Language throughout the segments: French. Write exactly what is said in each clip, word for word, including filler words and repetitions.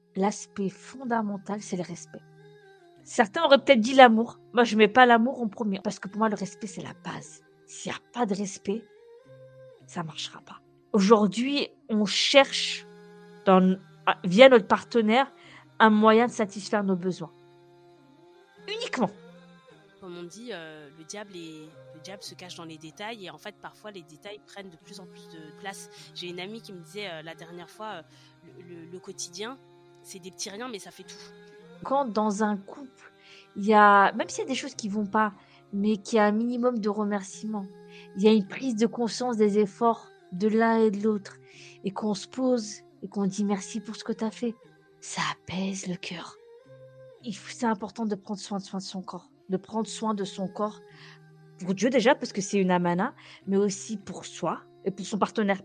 l'aspect fondamental, c'est le respect. Certains auraient peut-être dit l'amour. Moi, je mets pas l'amour en premier parce que pour moi, le respect, c'est la base. S'il y a pas de respect, ça marchera pas. Aujourd'hui, on cherche dans ah, via notre partenaire, un moyen de satisfaire nos besoins. Uniquement. Comme on dit, euh, le diable est, le diable se cache dans les détails et en fait parfois les détails prennent de plus en plus de place. J'ai une amie qui me disait euh, la dernière fois, euh, le, le, le quotidien, c'est des petits riens mais ça fait tout. Quand dans un couple, il y a, même s'il y a des choses qui vont pas, mais qu'il y a un minimum de remerciements, il y a une prise de conscience des efforts de l'un et de l'autre, et qu'on se pose et qu'on dit merci pour ce que tu as fait, ça apaise le cœur. Il faut- C'est important de prendre soin de, soin de son corps, de prendre soin de son corps pour Dieu déjà, parce que c'est une amana, mais aussi pour soi et pour son partenaire.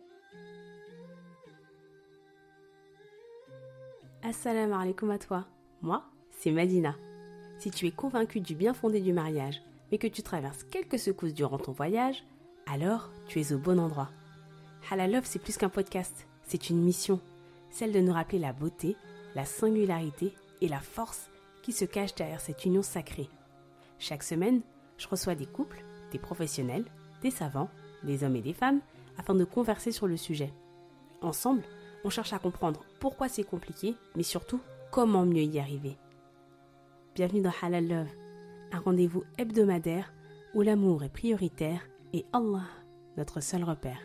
Assalamu alaikum à toi. Moi, c'est Madina. Si tu es convaincu du bien fondé du mariage, mais que tu traverses quelques secousses durant ton voyage, alors tu es au bon endroit. Halal Love, c'est plus qu'un podcast, c'est une mission, celle de nous rappeler la beauté, la singularité et la force qui se cachent derrière cette union sacrée. Chaque semaine, je reçois des couples, des professionnels, des savants, des hommes et des femmes, afin de converser sur le sujet. Ensemble, on cherche à comprendre pourquoi c'est compliqué, mais surtout comment mieux y arriver. Bienvenue dans Halal Love, un rendez-vous hebdomadaire où l'amour est prioritaire et Allah, notre seul repère.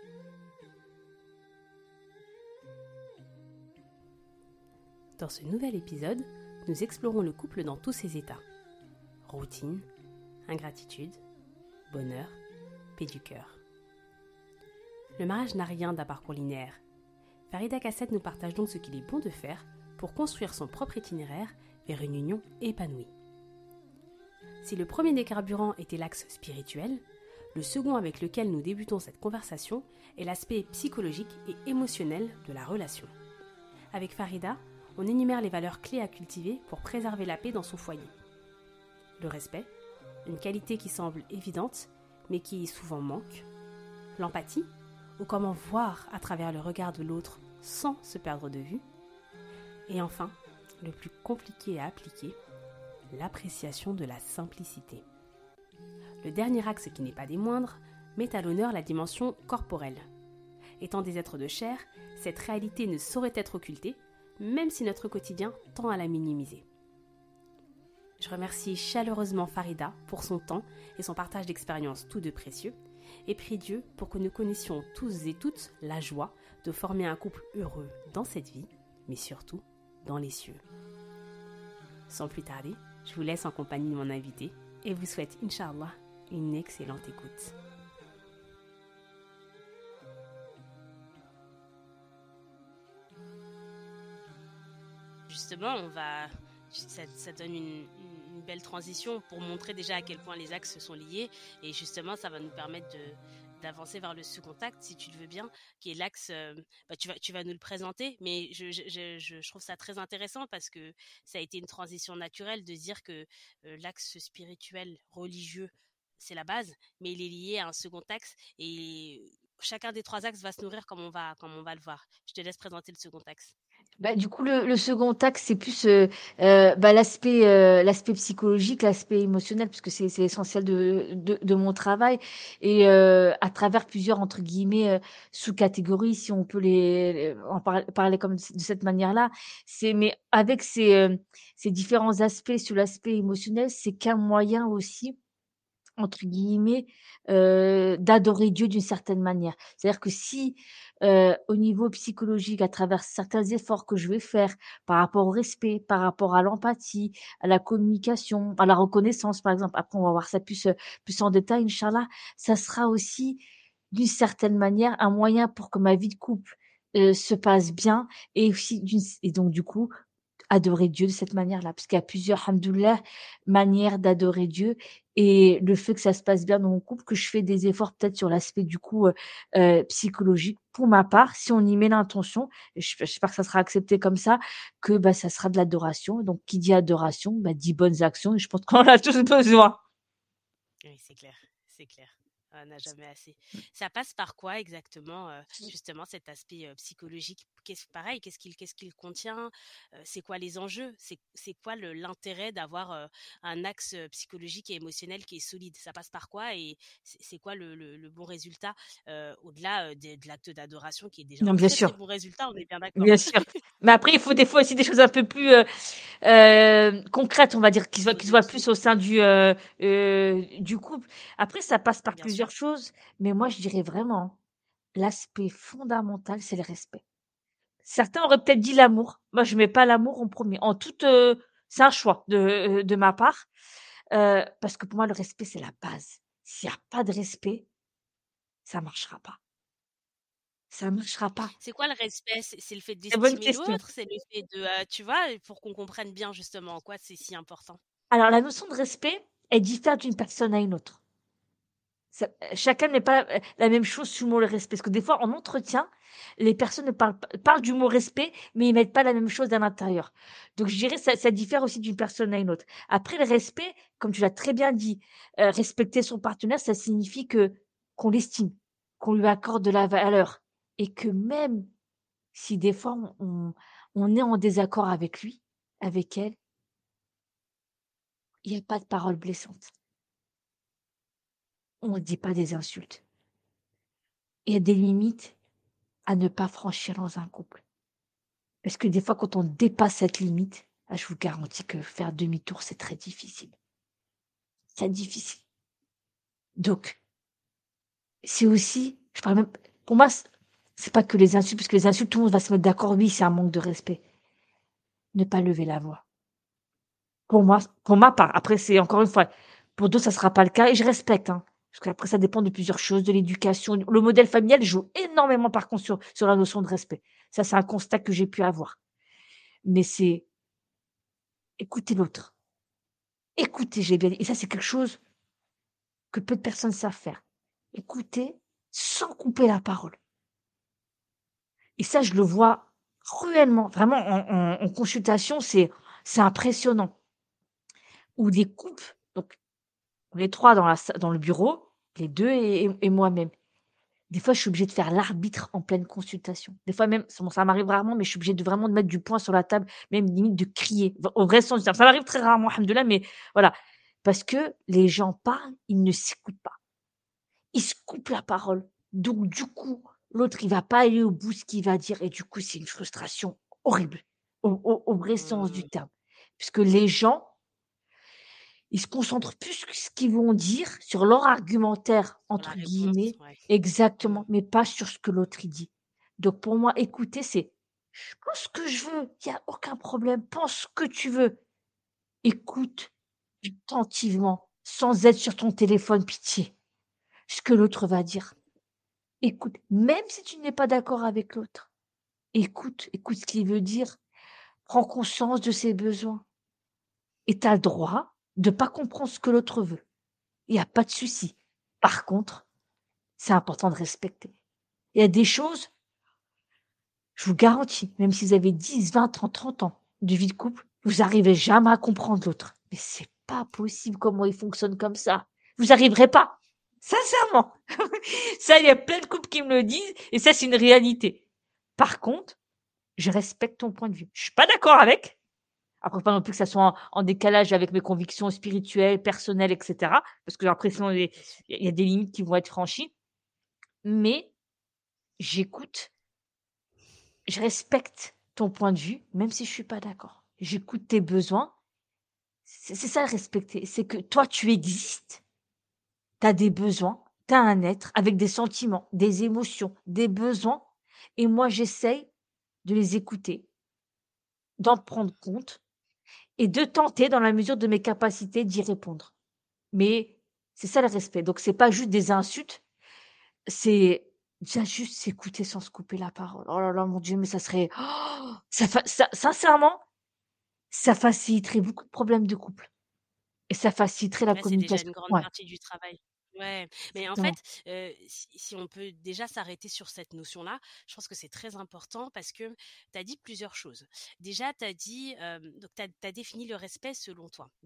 Dans ce nouvel épisode, nous explorons le couple dans tous ses états. Routine, ingratitude, bonheur, paix du cœur. Le mariage n'a rien d'un parcours linéaire. Farida Cassette nous partage donc ce qu'il est bon de faire pour construire son propre itinéraire vers une union épanouie. Si le premier des carburants était l'axe spirituel, le second avec lequel nous débutons cette conversation est l'aspect psychologique et émotionnel de la relation. Avec Farida, on énumère les valeurs clés à cultiver pour préserver la paix dans son foyer. Le respect, une qualité qui semble évidente, mais qui souvent manque. L'empathie, ou comment voir à travers le regard de l'autre sans se perdre de vue. Et enfin, le plus compliqué à appliquer, l'appréciation de la simplicité. Le dernier axe, qui n'est pas des moindres, met à l'honneur la dimension corporelle. Étant des êtres de chair, cette réalité ne saurait être occultée, même si notre quotidien tend à la minimiser. Je remercie chaleureusement Farida pour son temps et son partage d'expériences tout de précieux, et prie Dieu pour que nous connaissions tous et toutes la joie de former un couple heureux dans cette vie, mais surtout dans les cieux. Sans plus tarder, je vous laisse en compagnie de mon invité et vous souhaite, Inch'Allah, une excellente écoute. Justement, on va, ça, ça donne une, une belle transition pour montrer déjà à quel point les axes sont liés et justement ça va nous permettre de d'avancer vers le second axe, si tu le veux bien, qui est l'axe, euh, bah, tu, vas, tu vas nous le présenter, mais je, je, je, je trouve ça très intéressant parce que ça a été une transition naturelle de dire que euh, l'axe spirituel, religieux, c'est la base, mais il est lié à un second axe et chacun des trois axes va se nourrir comme on va, comme on va le voir. Je te laisse présenter le second axe. Bah, du coup, le, le second axe, c'est plus euh, euh, bah, l'aspect euh, l'aspect psychologique, l'aspect émotionnel, puisque c'est c'est essentiel de, de, de mon travail. Et euh, à travers plusieurs, entre guillemets, euh, sous-catégories, si on peut les, les- en par- parler comme de cette manière-là, c'est mais avec ces, euh, ces différents aspects sur l'aspect émotionnel, c'est qu'un moyen aussi entre guillemets, heu, d'adorer Dieu d'une certaine manière. C'est-à-dire que si, heu, au niveau psychologique, à travers certains efforts que je vais faire par rapport au respect, par rapport à l'empathie, à la communication, à la reconnaissance, par exemple, après on va voir ça plus, heu, plus en détail, inch'Allah, ça sera aussi d'une certaine manière un moyen pour que ma vie de couple, heu, se passe bien et aussi d'une et donc du coup, adorer Dieu de cette manière-là, parce qu'il y a plusieurs, hamdoulilah, manières d'adorer Dieu et le fait que ça se passe bien dans mon couple, que je fais des efforts peut-être sur l'aspect du coup, heu heu, psychologique pour ma part, si on y met l'intention, et j j'espère que ça sera accepté comme ça, que, bah, ça sera de l'adoration. Donc qui dit adoration, bah, dit bonnes actions et je pense qu'on en a tous besoin. Oui, c'est clair, c'est clair. On n'a jamais assez. Ça passe par quoi exactement, euh, justement, cet aspect euh, psychologique? Qu'est-ce, pareil, qu'est-ce qu'il, qu'est-ce qu'il contient? Euh, c'est quoi les enjeux? C'est, c'est quoi le- l'intérêt d'avoir euh, un axe euh, psychologique et émotionnel qui est solide? Ça passe par quoi et c'est, c'est quoi le, le- le bon résultat euh, au-delà euh, de, de l'acte d'adoration qui est déjà Non, un bien très très sûr, bon résultat, on est bien d'accord. bien sûr. Mais après, il faut des fois aussi des choses un peu plus euh, euh, concrètes, on va dire, qui soient, qui soient Philosophique, plus au sein du euh, euh, du couple. Après, ça passe par bien sûr. plusieurs choses, mais moi, je dirais vraiment l'aspect fondamental, c'est le respect. Certains auraient peut-être dit l'amour. Moi, je mets pas l'amour en premier. En toute, heu, c'est un choix de, heu, de ma part, heu, parce que pour moi, le respect, c'est la base. S'il y a pas de respect, ça marchera pas. Ça marchera pas. C'est quoi le respect? C'est c'est le fait C'est bonne d'estimer question. l'autre? C'est le fait de, heu, tu vois, pour qu'on comprenne bien justement en quoi c'est si important? Alors la notion de respect, elle diffère d'une personne à une autre. Ça chacun n'est pas, heu, la même chose sous le mot le respect. Parce que des fois, en entretien, les personnes ne parlent pas parlent du mot respect, mais ils mettent pas la même chose à l'intérieur. Donc je dirais ça ça diffère aussi d'une personne à une autre. Après le respect, comme tu l'as très bien dit, heu, respecter son partenaire, ça signifie que qu'on l'estime, qu'on lui accorde de la valeur et que même si des fois on on on est en désaccord avec lui, avec elle, il y a pas de paroles blessantes. On ne dit pas des insultes. Il y a des limites à ne pas franchir dans un couple. Parce que des fois, quand on dépasse cette limite, ah, je vous garantis que faire demi-tour, c'est très difficile. C'est difficile. Donc, c'est aussi, je parle même, pour moi, c- c'est pas que les insultes, parce que les insultes, tout le monde va se mettre d'accord. Oui, c'est un manque de respect. Ne pas lever la voix. Pour moi, pour ma part. Après, c'est encore une fois, pour d'autres, ça sera pas le cas et je respecte, hein. Parce qu'après, ça dépend de plusieurs choses, de l'éducation. Le modèle familial joue énormément, par contre, sur, sur la notion de respect. Ça, c'est un constat que j'ai pu avoir. Mais c'est écouter l'autre. Écouter, j'ai bien dit. Et ça, c'est quelque chose que peu de personnes savent faire. Écouter sans couper la parole. Et ça, je le vois cruellement, vraiment en, en- en consultation, c'est c'est impressionnant. Ou des couples, donc les trois dans, la, sa- dans le bureau, les deux et, et- et moi-même. Des fois, je suis obligée de faire l'arbitre en pleine consultation. Des fois même, ça, bon, ça m'arrive rarement, mais je suis obligée de vraiment de mettre du poing sur la table, même limite de crier, v- au vrai sens du terme. Ça m'arrive très rarement, alhamdoulilah, mais voilà. Parce que les gens parlent, ils ne s'écoutent pas. Il se coupe la parole. Donc du coup, l'autre, il va pas aller au bout de ce qu'il va dire et du coup, c'est une frustration horrible, au au au vrai sens du Mmh. terme. Puisque les gens, ils se concentrent plus sur ce qu'ils vont dire, sur leur «argumentaire» Sur la entre réponse, guillemets, ouais. Mmh. exactement, mais pas sur ce que l'autre il dit. Donc pour moi, écouter, c'est: «Je pense ce que je veux, il y a aucun problème, pense ce que tu veux». Écoute attentivement, sans être sur ton téléphone, pitié, ce que l'autre va dire. Écoute, même si tu n'es pas d'accord avec l'autre, écoute, écoute ce qu'il veut dire, prends conscience de ses besoins et tu as le droit de pas comprendre ce que l'autre veut. Il y a pas de souci. Par contre, c'est important de respecter. Il y a des choses, je vous garantis, même si vous avez dix, vingt, trente, trente ans de vie de couple, vous arrivez jamais à comprendre l'autre. Mais c'est pas possible comment il fonctionne comme ça. Vous arriverez pas. Sincèrement. Ça, il y a plein de couples qui me le disent et ça, c'est une réalité. Par contre, je respecte ton point de vue. Je suis pas d'accord avec. Après, pas non plus que ça soit en, en décalage avec mes convictions spirituelles, personnelles, et cetera. Parce que après, sinon, il y, a Bien sûr. il y a des limites qui vont être franchies. Mais j'écoute, je respecte ton point de vue, même si je suis pas d'accord. J'écoute tes besoins. C'est c'est ça, respecter. C'est que toi, tu existes. Tu as des besoins. Tu as un être avec des sentiments, des émotions, des besoins. Et moi, j'essaye de les écouter, d'en prendre compte et de tenter, dans la mesure de mes capacités, d'y répondre. Mais c'est ça le respect. Donc c'est pas juste des insultes, c'est déjà juste s'écouter sans se couper la parole. Oh là là, mon Dieu, mais ça serait oh, ça fa ça sincèrement, ça faciliterait beaucoup de problèmes de couple et ça faciliterait la Ouais, c'est déjà une communication. grande Ouais, partie du travail. Ouais, mais en fait, exactement. heu, si si on peut déjà s'arrêter sur cette notion-là, je pense que c'est très important parce que tu as dit plusieurs choses. Déjà, tu as dit, hem, donc tu as défini le respect selon toi. Donc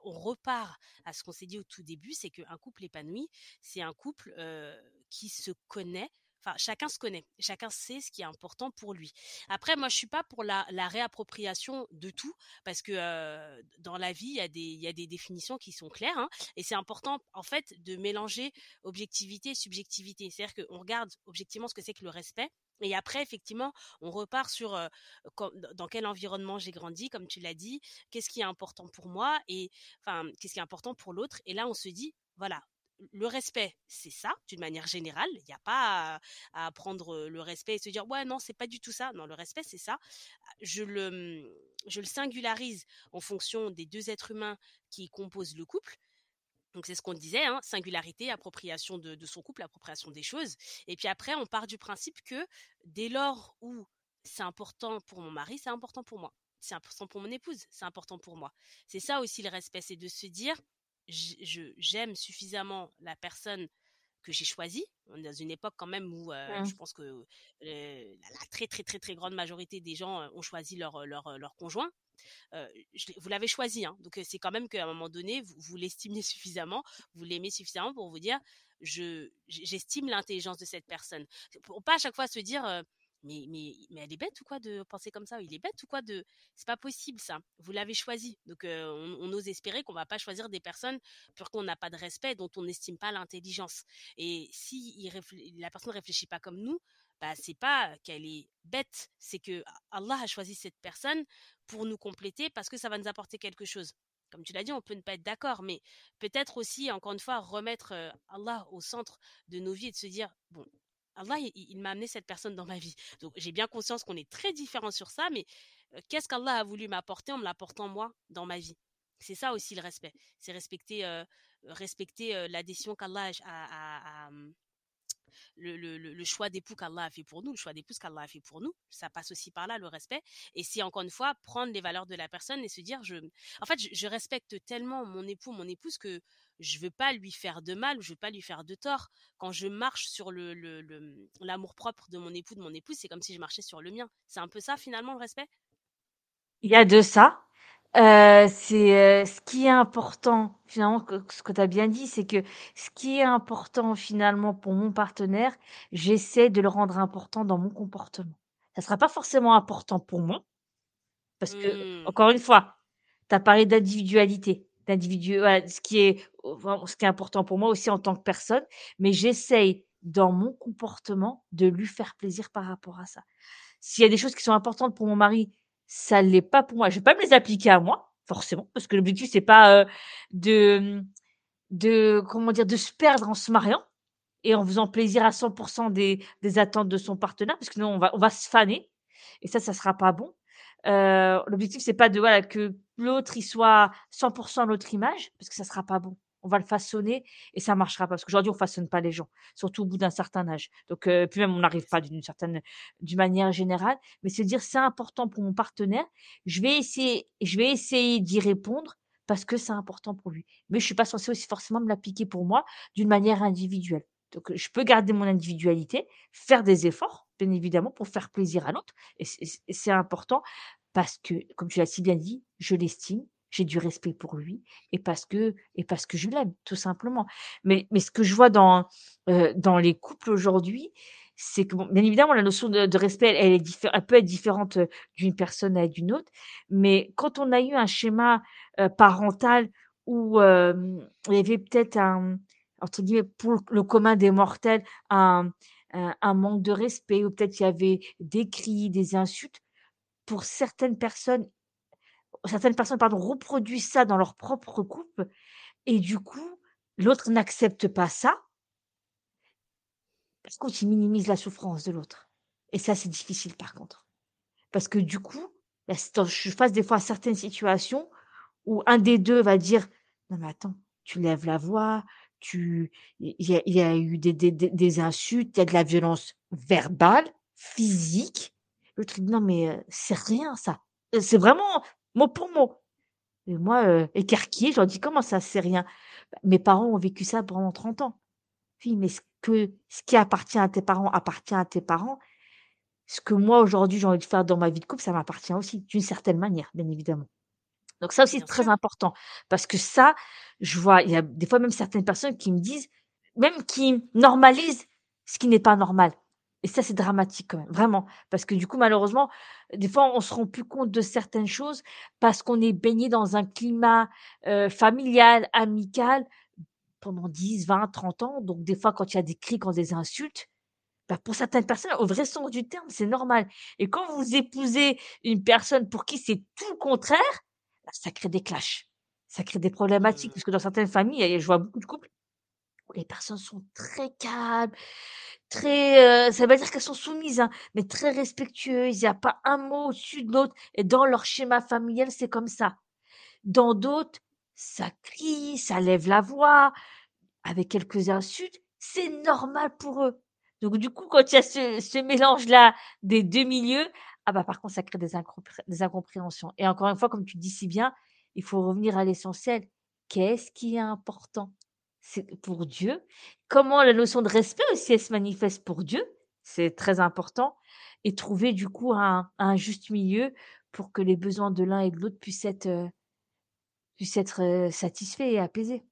on repart à ce qu'on s'est dit au tout début, c'est qu'un couple épanoui, c'est un couple euh, qui se connaît. Enfin, chacun se connaît, chacun sait ce qui est important pour lui. Après, moi, je suis pas pour la, la réappropriation de tout, parce que euh, dans la vie, il y a des, il y a des définitions qui sont claires, hein, et c'est important, en fait, de mélanger objectivité et subjectivité. C'est-à-dire qu'on regarde objectivement ce que c'est que le respect, et après, effectivement, on repart sur euh, com- dans quel environnement j'ai grandi, comme tu l'as dit, qu'est-ce qui est important pour moi, et enfin, qu'est-ce qui est important pour l'autre. Et là, on se dit, voilà, le respect, c'est ça, d'une manière générale. Il n'y a pas à, à prendre le respect et se dire, ouais, non, c'est pas du tout ça. Non, le respect, c'est ça. Je le, je le singularise en fonction des deux êtres humains qui composent le couple. Donc, c'est ce qu'on disait, hein, singularité, appropriation de, de son couple, appropriation des choses. Et puis après, on part du principe que dès lors où c'est important pour mon mari, c'est important pour moi. C'est important pour mon épouse, c'est important pour moi. C'est ça aussi le respect, c'est de se dire, je, je- j'aime suffisamment la personne que j'ai choisie. On est dans une époque quand même où euh, je Mmh. pense que euh, la, la très très très très grande majorité des gens euh, ont choisi leur, leur, leur conjoint. Euh, je vous l'avez choisi, hein. Donc c'est quand même qu'à un moment donné, vous, vous l'estimiez suffisamment, vous l'aimez suffisamment pour vous dire, je, j'estime l'intelligence de cette personne. Pour pas à chaque fois se dire, euh, mais, mais, mais elle est bête ou quoi de penser comme ça, il est bête ou quoi de, c'est pas possible ça. Vous l'avez choisi, donc euh, on, on ose espérer qu'on va pas choisir des personnes pour qu'on n'a pas de respect, dont on n'estime pas l'intelligence. Et si il réfl- la personne ne réfléchit pas comme nous, bah c'est pas qu'elle est bête, c'est que Allah a choisi cette personne pour nous compléter parce que ça va nous apporter quelque chose. Comme tu l'as dit, on peut ne pas être d'accord, mais peut-être aussi, encore une fois, remettre euh, Allah au centre de nos vies et de se dire, bon, Allah, il, il m'a amené cette personne dans ma vie. Donc, j'ai bien conscience qu'on est très différents sur ça, mais euh, qu'est-ce qu'Allah a voulu m'apporter en me l'apportant moi dans ma vie? C'est ça aussi le respect. C'est respecter, euh, respecter euh, la décision qu'Allah a, a, a, le, le, le choix d'époux qu'Allah a fait pour nous, le choix d'épouse qu'Allah a fait pour nous. Ça passe aussi par là, le respect. Et c'est encore une fois prendre les valeurs de la personne et se dire, je, en fait, je, je respecte tellement mon époux, mon épouse que je veux pas lui faire de mal, je veux pas lui faire de tort. Quand je marche sur le, le, le l'amour propre de mon époux, de mon épouse, c'est comme si je marchais sur le mien. C'est un peu ça finalement le respect. Il y a de ça. Heu, c'est, heu, ce qui est important finalement que ce que tu as bien dit, c'est que ce qui est important finalement pour mon partenaire, j'essaie de le rendre important dans mon comportement. Ça sera pas forcément important pour moi, parce que Mmh. encore une fois, tu as parlé d'individualité, d'individu voilà, ce qui est vraiment ce qui est important pour moi aussi en tant que personne, mais j'essaye dans mon comportement de lui faire plaisir par rapport à ça. S'il y a des choses qui sont importantes pour mon mari, ça l'est pas pour moi. Je vais pas me les appliquer à moi, forcément, parce que l'objectif c'est pas, heu, de, mmh, de comment dire? De se perdre en se mariant et en faisant plaisir à cent pour cent des des attentes de son partenaire, parce que sinon on va on va se faner et ça, ça sera pas bon. Heu, l'objectif c'est pas de voilà, que l'autre il soit cent pour cent notre image, parce que ça sera pas bon. On va le façonner et ça marchera pas, parce qu'aujourd'hui on façonne pas les gens, surtout au bout d'un certain âge. Donc heu, puis même on n'arrive pas d'une certaine d'une manière générale, mais se dire: «C'est important pour mon partenaire, je vais essayer je vais essayer d'y répondre parce que c'est important pour lui». Mais je suis pas censée aussi forcément me l'appliquer pour moi d'une manière individuelle. Donc heu, je peux garder mon individualité, faire des efforts, bien évidemment, pour faire plaisir à l'autre et c'est et c'est important parce que, comme tu l'as si bien dit, je l'estime, j'ai du respect pour lui et parce que et parce que je l'aime, tout simplement. Mais mais ce que je vois dans, heu, dans les couples aujourd'hui, c'est que bon, bien évidemment, la notion de de respect, elle elle est diffé elle peut être différente, heu, d'une personne à d'une autre, mais quand on a eu un schéma, heu, parental où, hem, il y avait peut-être un entre guillemets, pour le commun des mortels, un un un manque de respect ou peut-être il y avait des cris, des insultes. Pour certaines personnes certaines personnes, pardon, reproduisent ça dans leur propre couple et du coup, l'autre n'accepte pas ça parce qu'il minimise la souffrance de l'autre et ça, c'est difficile par contre. Parce que du coup, là, c je suis face des fois à certaines situations où un des deux va dire: «Non mais attends, tu lèves la voix, tu il y a il y a eu des des des des insultes, il y a de la violence verbale, physique». L'autre il dit: «Non mais heu, c'est rien ça, heu, c'est vraiment mot pour mot». Et moi, heu, écarquillée, je leur dis: «Comment ça, c'est rien?» «Bah, mes parents ont vécu ça pendant trente ans». «Oui, mais ce que ce qui appartient à tes parents appartient à tes parents. Ce que moi aujourd'hui j'ai envie de faire dans ma vie de couple, ça m'appartient aussi, d'une certaine manière, bien évidemment». Donc ça aussi, c'est Bien très sûr. important parce que ça, je vois, il y a des fois même certaines personnes qui me disent même qui normalisent ce qui n'est pas normal et ça, c'est dramatique quand même, vraiment. Parce que du coup, malheureusement, des fois, on se rend plus compte de certaines choses parce qu'on est baigné dans un climat, heu, familial, amical pendant dix, vingt, trente ans. Donc des fois, quand il y a des cris, quand des insultes, bah, pour certaines personnes, au vrai sens du terme, c'est normal et quand vous épousez une personne pour qui c'est tout le contraire, bah, ça crée des clashs, ça crée des problématiques Mmh. parce que dans certaines familles et je vois beaucoup de couples où les personnes sont très calmes, très, heu, ça veut pas dire qu'elles sont soumises, hein, mais très respectueuses. Il y a pas un mot au-dessus de l'autre et dans leur schéma familial, c'est comme ça. Dans d'autres, ça crie, ça lève la voix, avec quelques insultes, c'est normal pour eux. Donc du coup, quand il y a ce ce mélange-là des deux milieux, ah bah, par contre, ça crée des incompré des incompréhensions et encore une fois, comme tu dis si bien, il faut revenir à l'essentiel. Qu'est-ce qui est important? C'est pour Dieu. Comment la notion de respect aussi, elle se manifeste pour Dieu, c'est très important et trouver du coup un un juste milieu pour que les besoins de l'un et de l'autre puissent être, heu, puissent être, heu, satisfaits et apaisés.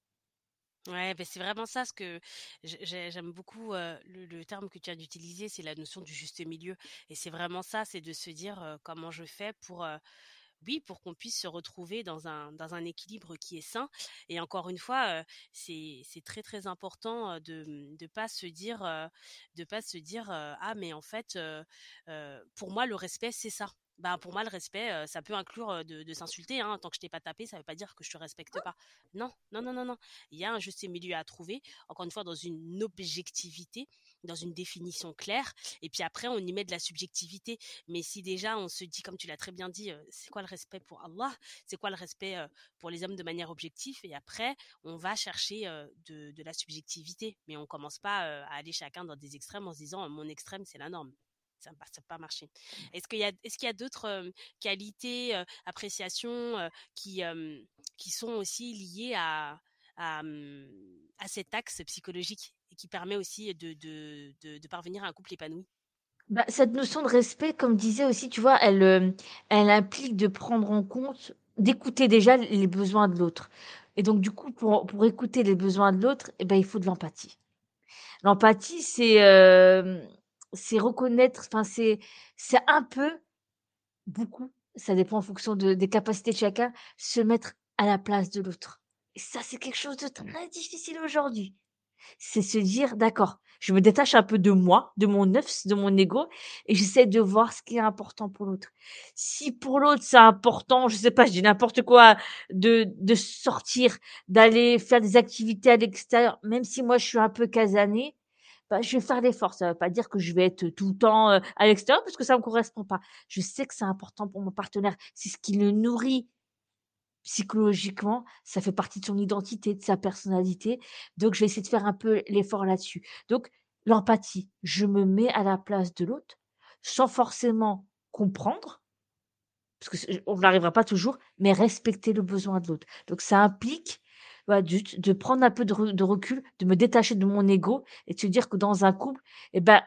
Ouais, beh, c'est vraiment ça ce que j'ai j'ai j'aime beaucoup, heu, le le terme que tu as d'utiliser, c'est la notion du juste milieu et c'est vraiment ça, c'est de se dire, heu: «Comment je fais pour, heu, oui, pour qu'on puisse se retrouver dans un dans un équilibre qui est sain et encore une fois, heu, c'est c'est très, très important, heu, de, mmh, de pas se dire, heu, de pas se dire, heu: «Ah mais en fait, heu heu, pour moi le respect c'est ça». Ben, pour moi le respect, heu, ça peut inclure, heu, de de s'insulter, hein. Tant que je t'ai pas tapé, ça veut pas dire que je te respecte pas. Non, non, non, non, non. Il y a un juste milieu à trouver, encore une fois dans une objectivité, dans une définition claire et puis après on y met de la subjectivité. Mais si déjà on se dit, comme tu l'as très bien dit, heu, c'est quoi le respect pour Allah? C'est quoi le respect, heu, pour les hommes de manière objective? Et après, on va chercher, heu, de de la subjectivité. Mais on commence pas, heu, à aller chacun dans des extrêmes en se disant: «Mon extrême, c'est la norme». Ça va ça va pas marcher. Est-ce qu'il y a est-ce qu'il y a d'autres, hem, qualités, heu, appréciations, heu, qui, hem, qui sont aussi liées à à, mmh, à cet axe psychologique et qui permet aussi de de de de parvenir à un couple épanoui? Bah, cette notion de respect, comme disait aussi, tu vois, elle, hem, elle implique de prendre en compte d'écouter déjà les besoins de l'autre et donc du coup, pour pour écouter les besoins de l'autre et ben, il faut de l'empathie. L'empathie, c'est, hem, c'est reconnaître, enfin, c'est c'est un peu, beaucoup, ça dépend en fonction de des capacités de chacun, se mettre à la place de l'autre et ça, c'est quelque chose de très difficile aujourd'hui. C'est se dire: «D'accord, je me détache un peu de moi, de mon nefs, de mon ego et j'essaie de voir ce qui est important pour l'autre». Si pour l'autre, c'est important, je sais pas, je dis n'importe quoi, de de sortir, d'aller faire des activités à l'extérieur, même si moi je suis un peu casanier, bah, je vais faire l'effort. Ça veut pas dire que je vais être tout le temps, heu, à l'extérieur parce que ça me correspond pas. Je sais que c'est important pour mon partenaire, c'est ce qui le nourrit psychologiquement, ça fait partie de son identité, de sa personnalité, donc je vais essayer de faire un peu l'effort là-dessus. Donc l'empathie, je me mets à la place de l'autre, sans forcément comprendre, parce que c'est on n'arrivera pas toujours, mais respecter le besoin de l'autre. Donc ça implique, bah, de de prendre un peu de re de recul, de me détacher de mon ego et de se dire que dans un couple et ben,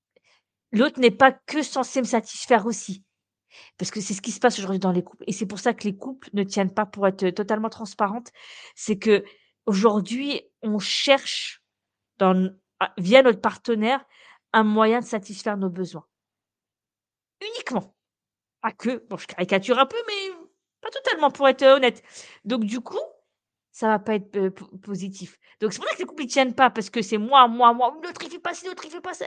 l'autre n'est pas que censé me satisfaire aussi. Parce que c'est ce qui se passe aujourd'hui dans les couples et c'est pour ça que les couples ne tiennent pas, pour être totalement transparente. C'est qu'aujourd'hui, on cherche dans n a via notre partenaire, un moyen de satisfaire nos besoins. Uniquement. Pas que, bon je caricature un peu, mais pas totalement pour être, heu, honnête. Donc du coup, ça va pas être, heu, po positif. Donc c'est pour ça que les couples ils tiennent pas parce que c'est moi, moi, moi, l'autre il fait pas ci, l'autre il fait pas ça.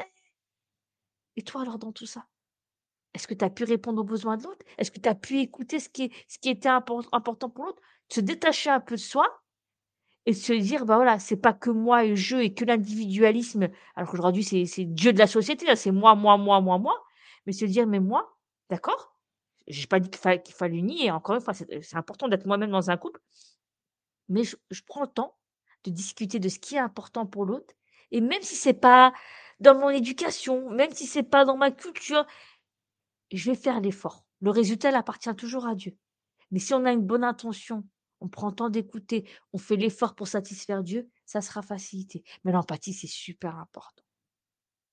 Et toi alors dans tout ça? Est-ce que tu as pu répondre aux besoins de l'autre? Est-ce que tu as pu écouter ce qui ce qui était impor important pour l'autre? Se détacher un peu de soi et se dire: «Bah, voilà, c'est pas que moi et je et que l'individualisme», alors qu'aujourd'hui c'est c'est Dieu de la société, là, c'est moi, moi, moi, moi, moi, mais se dire: «Mais moi, d'accord, j'ai pas dit qu'il fa qu'il fallait nier, encore une fois, c'est c'est important d'être moi-même dans un couple, mais je je prends le temps de discuter de ce qui est important pour l'autre et même si c'est pas dans mon éducation, même si c'est pas dans ma culture, je vais faire l'effort. Le résultat, il appartient toujours à Dieu. Mais si on a une bonne intention, on prend le temps d'écouter, on fait l'effort pour satisfaire Dieu, ça sera facilité. Mais l'empathie, c'est super important.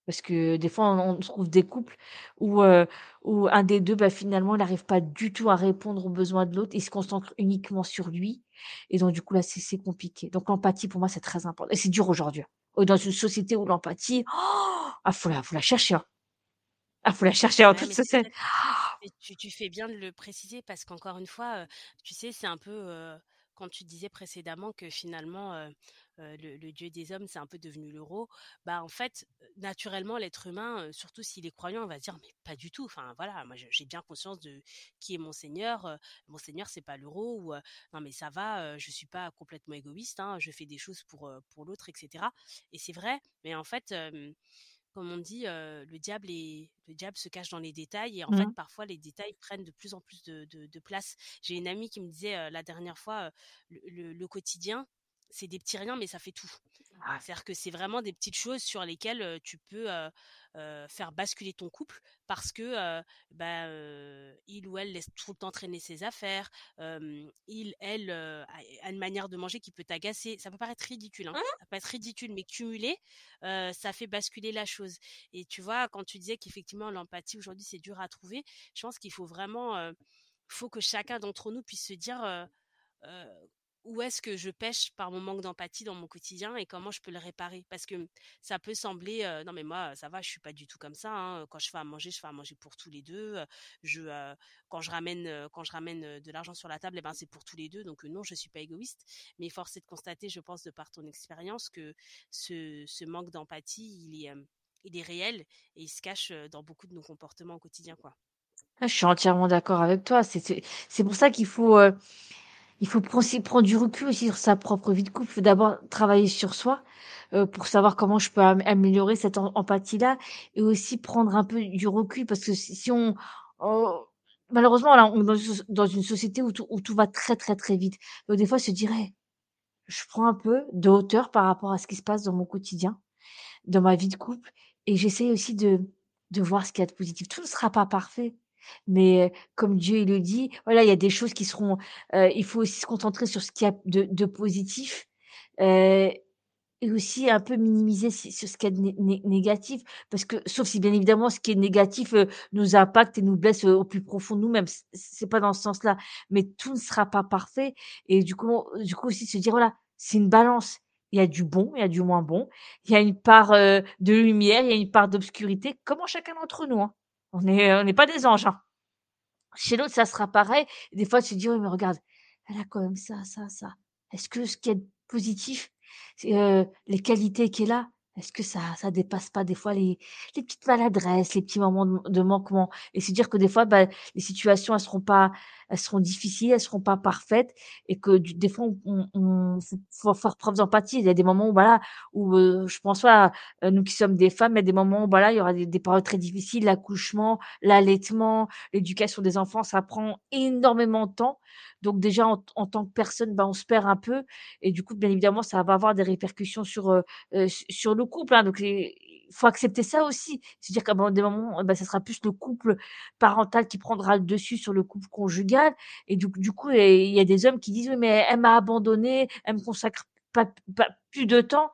Parce que des fois, on on trouve des couples où, heu, où un des deux, bah, finalement, il n'arrive pas du tout à répondre aux besoins de l'autre. Il se concentre uniquement sur lui et donc du coup, là, c'est c'est compliqué. Donc l'empathie, pour moi, c'est très important et c'est dur aujourd'hui, hein. Heu, dans une société où l'empathie, ah, faut la faut la chercher, hein. Ah, faut la chercher en Ouais, toute mais c'est sincé vrai. Et tu tu fais bien de le préciser parce qu'encore une fois, heu, tu sais, c'est un peu, heu, quand tu disais précédemment que finalement, heu heu, le le dieu des hommes, c'est un peu devenu l'euro. Bah, en fait, heu, naturellement, l'être humain, heu, surtout s'il est croyant, il va se dire: «Mais pas du tout, enfin voilà, moi je j'ai bien conscience de qui est mon Seigneur, heu, mon Seigneur c'est pas l'euro» ou heu: «Non mais ça va, heu, je suis pas complètement égoïste, hein, je fais des choses pour, heu, pour l'autre» et cetera. Et c'est vrai, mais en fait, hem comme on dit, heu, le diable est le diable se cache dans les détails et en fait, Mmh. parfois, les détails prennent de plus en plus de de de place. J'ai une amie qui me disait, heu, la dernière fois, heu, le le le quotidien, c'est des petits riens, mais ça fait tout. Ouais. C'est-à-dire que c'est vraiment des petites choses sur lesquelles, heu, tu peux, heu heu, faire basculer ton couple parce que, heu, bah, heu, il ou elle laisse tout le temps traîner ses affaires, hem, il, elle, heu, a a une manière de manger qui peut t'agacer. Ça peut paraître ridicule, hein, ça peut être ridicule, mais cumulé, heu, ça fait basculer la chose. Et tu vois, quand tu disais qu'effectivement l'empathie aujourd'hui c'est dur à trouver, je pense qu'il faut vraiment, heu, faut que chacun d'entre nous puisse se dire, heu heu, où est-ce que je pêche par mon manque d'empathie dans mon quotidien et comment je peux le réparer? Parce que ça peut sembler, heu, non mais moi, ça va, je suis pas du tout comme ça, hein, quand je fais à manger, je fais à manger pour tous les deux. Heu, je, heu, quand je ramène, heu, quand je ramène, heu, de l'argent sur la table et ben, c'est pour tous les deux. Donc heu, non, je suis pas égoïste. Mais force est de constater, je pense, de par ton expérience que ce ce manque d'empathie, il est, hem, il est réel et il se cache, heu, dans beaucoup de nos comportements au quotidien, quoi. Ah, je suis entièrement d'accord avec toi. C'est c'est c'est pour ça qu'il faut, heu, il faut prendre aussi prendre du recul aussi sur sa propre vie de couple. Il faut d'abord travailler sur soi, heu, pour savoir comment je peux am améliorer cette em empathie-là et aussi prendre un peu du recul parce que si si on on malheureusement, là, on est dans une soc dans une société où tout où tout va très, très, très vite. Donc des fois, se dire: «Hey, je prends un peu de hauteur par rapport à ce qui se passe dans mon quotidien, dans ma vie de couple et j'essaie aussi de de voir ce qu'il y a de positif». Tout ne sera pas parfait, mais heu, comme Dieu il le dit, voilà, il y a des choses qui seront, heu, il faut aussi se concentrer sur ce qu'il y a de de positif, heu et aussi un peu minimiser si sur ce qu'il y a de né né négatif. Parce que sauf si bien évidemment ce qui est négatif, heu, nous impacte et nous blesse, heu, au plus profond de nous-mêmes. C c'est pas dans ce sens-là, mais tout ne sera pas parfait et du coup du coup aussi se dire: «Voilà, c'est une balance». Il y a du bon, il y a du moins bon. Il y a une part, heu, de lumière, il y a une part d'obscurité, comme en chacun d'entre nous, hein. On est on n'est pas des anges, hein. Chez l'autre, ça sera pareil. Des fois, tu te dis: «Oui, mais regarde, elle a quand même ça, ça, ça. Est-ce que ce qui est positif, c'est, heu, les qualités qu'elle a, est-ce que ça ça dépasse pas des fois les les petites maladresses, les petits moments de de manquement?» Et se dire que des fois, bah, les situations, elles seront pas elles seront difficiles, elles seront pas parfaites et que du des fois, on on faut faut faire preuve d'empathie. Il y a des moments où voilà, où, heu, je pense pas, heu, nous qui sommes des femmes, il y a des moments où voilà, il y aura des des périodes très difficiles, l'accouchement, l'allaitement, l'éducation des enfants, ça prend énormément de temps. Donc déjà en en tant que personne, bah, on se perd un peu et du coup, bien évidemment, ça va avoir des répercussions sur, heu heu, su sur le couple, hein. Donc les il faut accepter ça aussi. Se dire qu'à un des moments, bah, ça sera plus le couple parental qui prendra le dessus sur le couple conjugal et du coup du coup et il y a des hommes qui disent: «Oui, mais elle m'a abandonné, elle me consacre pas pas plus de temps».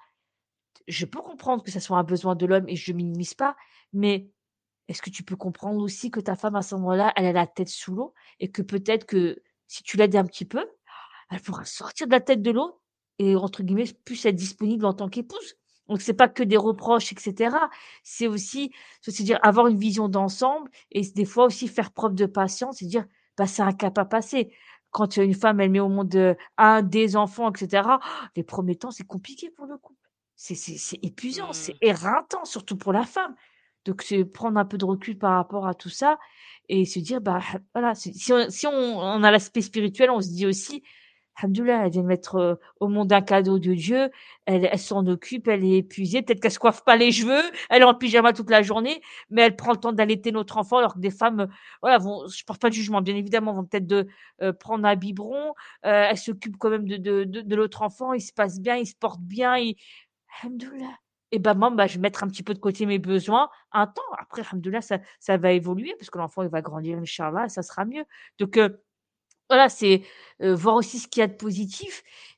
Je peux comprendre que ça soit un besoin de l'homme et je minimise pas, mais est-ce que tu peux comprendre aussi que ta femme, à ce moment-là, elle a la tête sous l'eau et que peut-être que si tu l'aides un petit peu, elle pourra sortir de la tête de l'eau et entre guillemets, plus être disponible en tant qu'épouse. Donc c'est pas que des reproches et cetera. C'est aussi c'est se dire avoir une vision d'ensemble et s des fois aussi faire preuve de patience et dire: «Bah, c'est un cap à passer». Quand, heu, une femme, elle met au monde, heu, un des enfants et cetera, les premiers temps, c'est compliqué pour le couple. C'est c'est c'est épuisant, c'est Mmh. éreintant, surtout pour la femme. Donc c'est prendre un peu de recul par rapport à tout ça et se dire: «Bah, voilà, si si on si on on a l'aspect spirituel, on se dit aussi: Alhamdoulilah, elle vient de mettre, heu, au monde un cadeau de Dieu, elle elle s'en occupe, elle est épuisée, peut-être qu'elle se coiffe pas les cheveux, elle est en pyjama toute la journée, mais elle prend le temps d'allaiter notre enfant alors que des femmes, heu, voilà, vont je porte pas de jugement, bien évidemment, vont peut-être de, heu, prendre un biberon, heu, elle s'occupe quand même de de de de l'autre enfant, il se passe bien, il se porte bien, il Alhamdoulilah et bah, moi, bah, je vais mettre un petit peu de côté mes besoins, un temps. Après, alhamdoulilah, ça ça va évoluer parce que l'enfant, il va grandir, inch'Allah, et ça sera mieux. Donc heu, voilà, c'est, heu, voir aussi ce qu'il y a de positif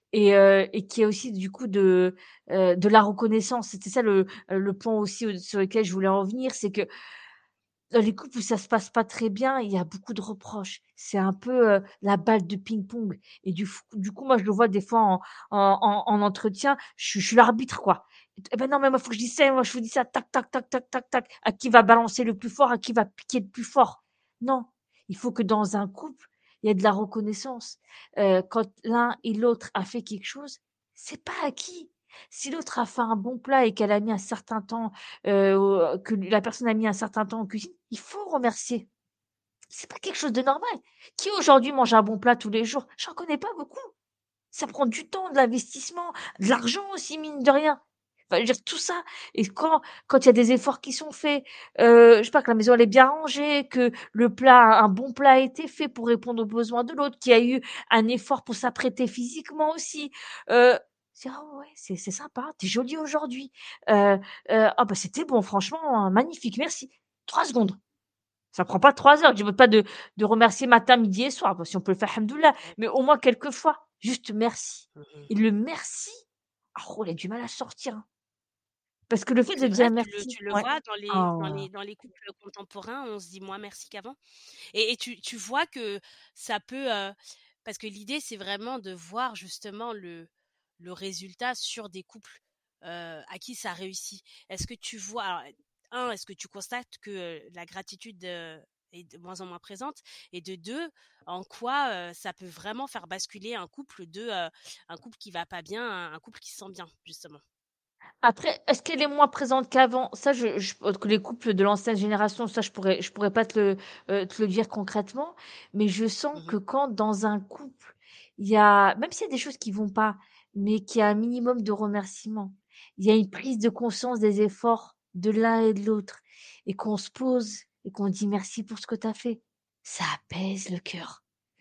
et heu et qui est aussi du coup de, heu, de la reconnaissance. C'était ça le le point aussi au sur lequel je voulais en venir, c'est que dans les couples où ça se passe pas très bien, il y a beaucoup de reproches. C'est un peu, heu, la balle de ping-pong et du f du coup, moi, je le vois des fois en en en en entretien, je suis je suis l'arbitre, quoi. «Eh ben, non, mais moi, faut que je dise ça, moi, je vous dis ça, tac, tac, tac, tac, tac, tac». À qui va balancer le plus fort, à qui va piquer le plus fort. Non, il faut que dans un couple, il y ait de la reconnaissance. Heu, quand l'un et l'autre a fait quelque chose, c'est pas acquis. Si l'autre a fait un bon plat et qu'elle a mis un certain temps, heu, au que la personne a mis un certain temps en cuisine, il faut remercier. C'est pas quelque chose de normal. Qui aujourd'hui mange un bon plat tous les jours? J'en connais pas beaucoup. Ça prend du temps, de l'investissement, de l'argent aussi, mine de rien. Enfin, je veux dire tout ça et quand quand il y a des efforts qui sont faits, heu, je sais pas, que la maison elle est bien rangée, que le plat un bon plat a été fait pour répondre aux besoins de l'autre, qu'il y a eu un effort pour s'apprêter physiquement aussi, heu, c'est: «Ah ouais, c'est c'est sympa, tu es jolie aujourd'hui». Heu heu, «Ah bah, c'était bon, franchement, magnifique, merci». trois secondes. Ça prend pas trois heures. Je ne veux pas de de remercier matin, midi et soir. Bah, si on peut le faire, alhamdoulilah, Ouais. mais au moins quelques fois, juste merci. Mmh. Et le merci, ah oh, il a du mal à sortir, hein. Parce que le fait de C'est vrai, dire tu le merci tu le ouais. vois dans les dans Ah, les dans les couples contemporains, on se dit moins merci qu'avant? Et et tu tu vois que ça peut, heu parce que l'idée, c'est vraiment de voir justement le le résultat sur des couples, heu, à qui ça réussit. Est-ce que tu vois alors, un, est-ce que tu constates que, heu, la gratitude, heu, est de moins en moins présente? Et de deux, en quoi, heu, ça peut vraiment faire basculer un couple de, heu, un couple qui va pas bien à un couple qui se sent bien, justement? après, est-ce qu'elle est moins présente qu'avant? Ça, je je que les couples de l'ancienne génération, ça, je pourrais je pourrais pas te le, heu, te le dire concrètement, mais je sens Mmh. que quand dans un couple, il y a même s'il y a des choses qui vont pas, mais qu'il y a un minimum de remerciements, il y a une prise de conscience des efforts de l'un et de l'autre et qu'on se pose et qu'on dit: «Merci pour ce que tu as fait». Ça apaise le cœur.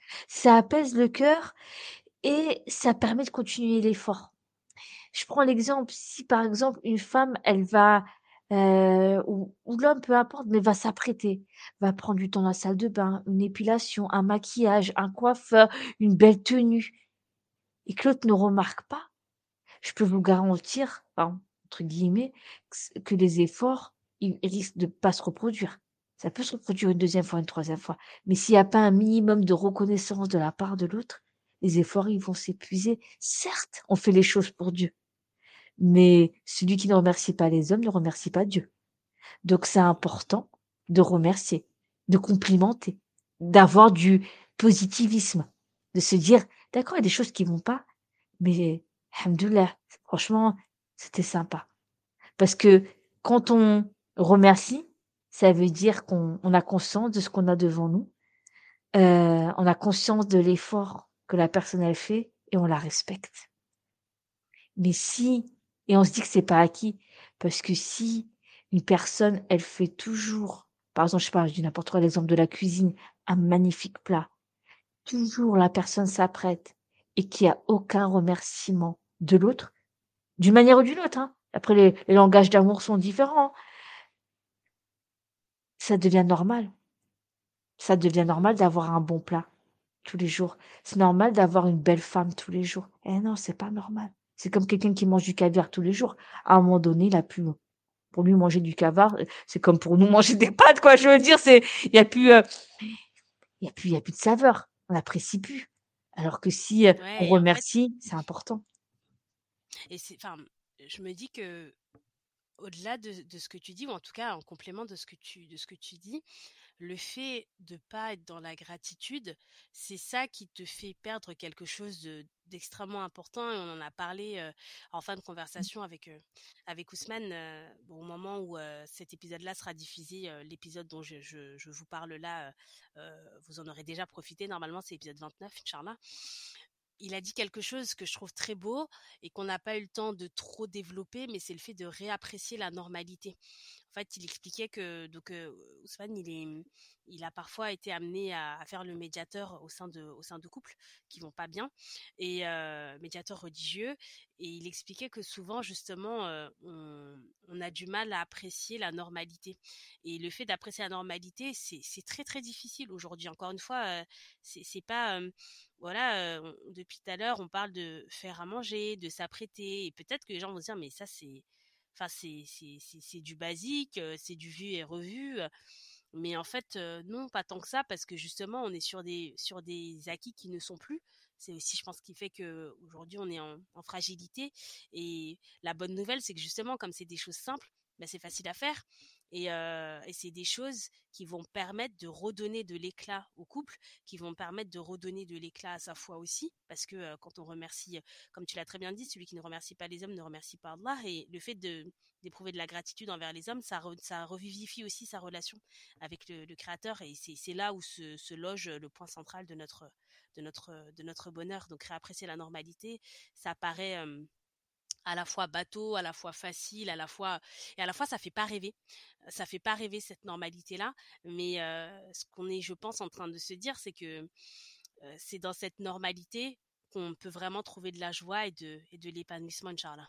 Ça apaise le cœur et ça permet de continuer l'effort. Je prends l'exemple, si par exemple une femme, elle va, heu, ou ou l'homme, peu importe, mais va s'apprêter, va prendre du temps dans la salle de bain, une épilation, un maquillage, un coiffeur, une belle tenue et que l'autre ne remarque pas, je peux vous garantir, enfin, entre guillemets, que c que les efforts, ils risquent de pas se reproduire. Ça peut se reproduire une deuxième fois, une troisième fois, mais s'il y a pas un minimum de reconnaissance de la part de l'autre, les efforts, ils vont s'épuiser. Certes, on fait les choses pour Dieu. Mais celui qui ne remercie pas les hommes ne remercie pas Dieu. Donc c'est important de remercier, de complimenter, d'avoir du positivisme, de se dire: «D'accord, il y a des choses qui vont pas, mais alhamdoulilah, franchement, c'était sympa». Parce que quand on remercie, ça veut dire qu'on on a conscience de ce qu'on a devant nous, heu, on a conscience de l'effort que la personne elle fait et on la respecte. Mais si et on se dit que c'est pas acquis, parce que si une personne, elle fait toujours par exemple, je sais pas, je dis n'importe quoi, l'exemple de la cuisine, un magnifique plat, toujours la personne s'apprête et qu'il y a aucun remerciement de l'autre, d'une manière ou d'une autre, hein. Après les les langages d'amour sont différents, ça devient normal. Ça devient normal Mmh. d'avoir un bon plat tous les jours. C'est normal d'avoir une belle femme tous les jours. Eh non, c'est pas normal. C'est comme quelqu'un qui mange du caviar tous les jours. À un moment donné, il a plus pour lui manger du caviar, heu, c'est comme pour nous manger des pâtes quoi, je veux dire, c'est il y a plus, heu, il y a plus il y a plus de saveur, on n'apprécie plus. Alors que si, heu, on Ouais et en fait remercie, c'est important. et c'est enfin, je me dis que au-delà de de ce que tu dis ou en tout cas en complément de ce que tu de ce que tu dis, le fait de pas être dans la gratitude, c'est ça qui te fait perdre quelque chose de d'extrêmement important et on en a parlé, heu, en fin de conversation avec, heu, avec Ousmane, heu, bon, au moment où, heu, cet épisode-là sera diffusé, heu, l'épisode dont je je je vous parle là, heu heu, vous en aurez déjà profité. Normalement, c'est l'épisode vingt-neuf, inchallah. Il a dit quelque chose que je trouve très beau et qu'on n'a pas eu le temps de trop développer, mais c'est le fait de réapprécier la normalité. fait, il expliquait que donc euh, Ousmane, il est, il a parfois été amené à, à faire le médiateur au sein de, au sein de couples qui vont pas bien et euh, médiateur religieux. Et il expliquait que souvent, justement, euh, on, on a du mal à apprécier la normalité. Et le fait d'apprécier la normalité, c'est, c'est très très difficile aujourd'hui. Encore une fois, euh, c'est, c'est pas euh, voilà, euh, on- depuis tout à l'heure, on parle de faire à manger, de s'apprêter, et peut-être que les gens vont se dire, mais ça, c'est, enfin, c'est, c'est, c'est, c'est du basique, euh, c'est du vu et revu. euh, Mais en fait, euh, non, pas tant que ça, parce que justement, on est sur des, sur des acquis qui ne sont plus. C'est aussi, je pense, ce qui fait que aujourd'hui, on est en, en fragilité. Et la bonne nouvelle, c'est que justement, comme c'est des choses simples, bah, c'est facile à faire. Et, euh, et c'est des choses qui vont permettre de redonner de l'éclat au couple, qui vont permettre de redonner de l'éclat à sa foi aussi, parce que euh, quand on remercie, comme tu l'as très bien dit, celui qui ne remercie pas les hommes ne remercie pas Allah, et le fait de d'éprouver de la gratitude envers les hommes, ça, re- ça revivifie aussi sa relation avec le, le créateur, et c'est, c'est là où se, se loge le point central de notre, de notre, de notre bonheur. Donc réapprécier la normalité, ça paraît... euh, à la fois bateau, à la fois facile, à la fois et à la fois ça fait pas rêver. Ça fait pas rêver cette normalité là, mais euh, ce qu'on est je pense en train de se dire c'est que euh, c'est dans cette normalité qu'on peut vraiment trouver de la joie et de et de l'épanouissement inchallah.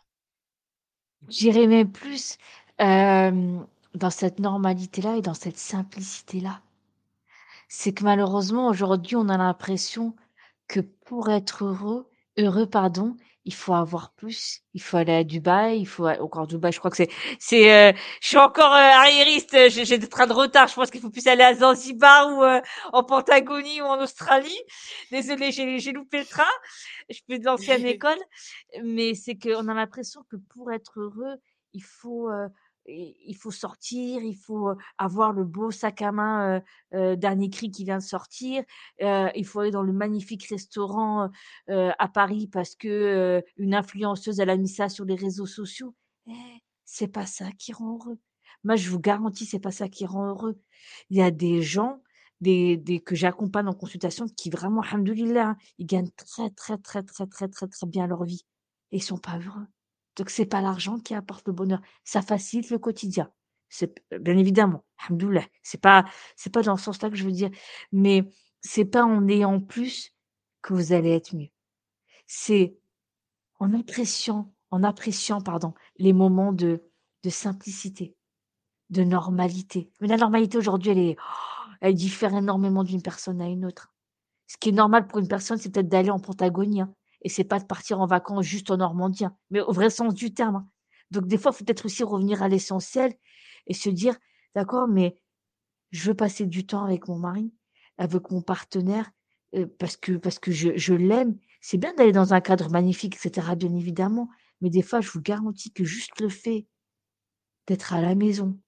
J'irais même plus, hem, dans cette normalité-là et dans cette simplicité-là. C'est que malheureusement, aujourd'hui, on a l'impression que pour être heureux heureux, pardon, il faut avoir plus. Il faut aller à Dubaï, il faut a encore Dubaï, je crois que c'est c'est, heu, je suis encore, heu, arriériste, heu, j'ai j'ai des trains de retard. Je pense qu'il faut plus aller à Zanzibar ou, heu, en Patagonie ou en Australie. Désolée, j'ai j'ai loupé le train. Je suis de l'ancienne école, mais c'est qu'on a l'impression que pour être heureux, il faut, heu, i il faut sortir, il faut, heu, avoir le beau sac à main, heu heu, dernier cri qui vient de sortir. Heu, il faut aller dans le magnifique restaurant, heu à Paris parce que, heu, une influenceuse, elle a mis ça sur les réseaux sociaux. Eh, c'est pas ça qui rend heureux. Moi, je vous garantis, c'est pas ça qui rend heureux. Il y a des gens, des des que j'accompagne en consultation qui vraiment, alhamdoulilah, hein, ils gagnent très, très, très, très, très, très, très bien leur vie et ils sont pas heureux. Donc c'est pas l'argent qui apporte le bonheur, ça facilite le quotidien. C'est p bien évidemment, alhamdoulilah, c'est pas c'est pas dans ce sens-là que je veux dire, mais c'est pas en ayant plus que vous allez être mieux. C'est en appréciant en appréciant, pardon, les moments de de simplicité, de normalité. Mais la normalité aujourd'hui, elle est elle diffère énormément d'une personne à une autre. Ce qui est normal pour une personne, c'est peut-être d'aller en Patagonie, hein, et c'est pas de partir en vacances juste en Normandie, hein, mais au vrai sens du terme, hein. Donc des fois, il faut peut-être aussi revenir à l'essentiel et se dire: «D'accord, mais je veux passer du temps avec mon mari, avec mon partenaire, heu, parce que parce que je je l'aime». C'est bien d'aller dans un cadre magnifique et cetera, bien évidemment, mais des fois, je vous garantis que juste le fait d'être à la maison,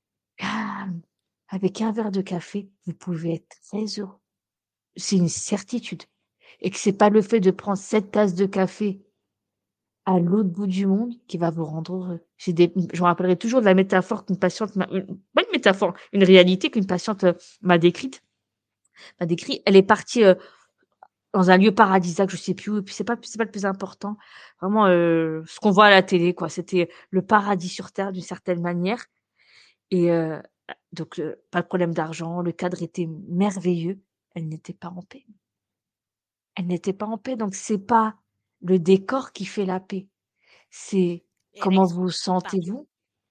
calme, avec un verre de café, vous pouvez être très heureux. C'est une certitude et que c'est pas le fait de prendre sept tasses de café à l'autre bout du monde qui va vous rendre heureux. J'ai des je me rappellerai toujours de la métaphore qu'une patiente m'a une pas une métaphore, une réalité qu'une patiente, heu, m'a décrite m'a décrit. Elle est partie, heu, dans un lieu paradisiaque, je sais plus où et puis c'est pas c'est pas le plus important. Vraiment, heu, ce qu'on voit à la télé, quoi. C'était le paradis sur terre d'une certaine manière et heu, donc heu, pas de problème d'argent, le cadre était merveilleux. Elle n'était pas en paix. Elle n'était pas en paix, donc c'est pas le décor qui fait la paix, c'est Et elle a comment ex- vous vous pardon. sentez-vous.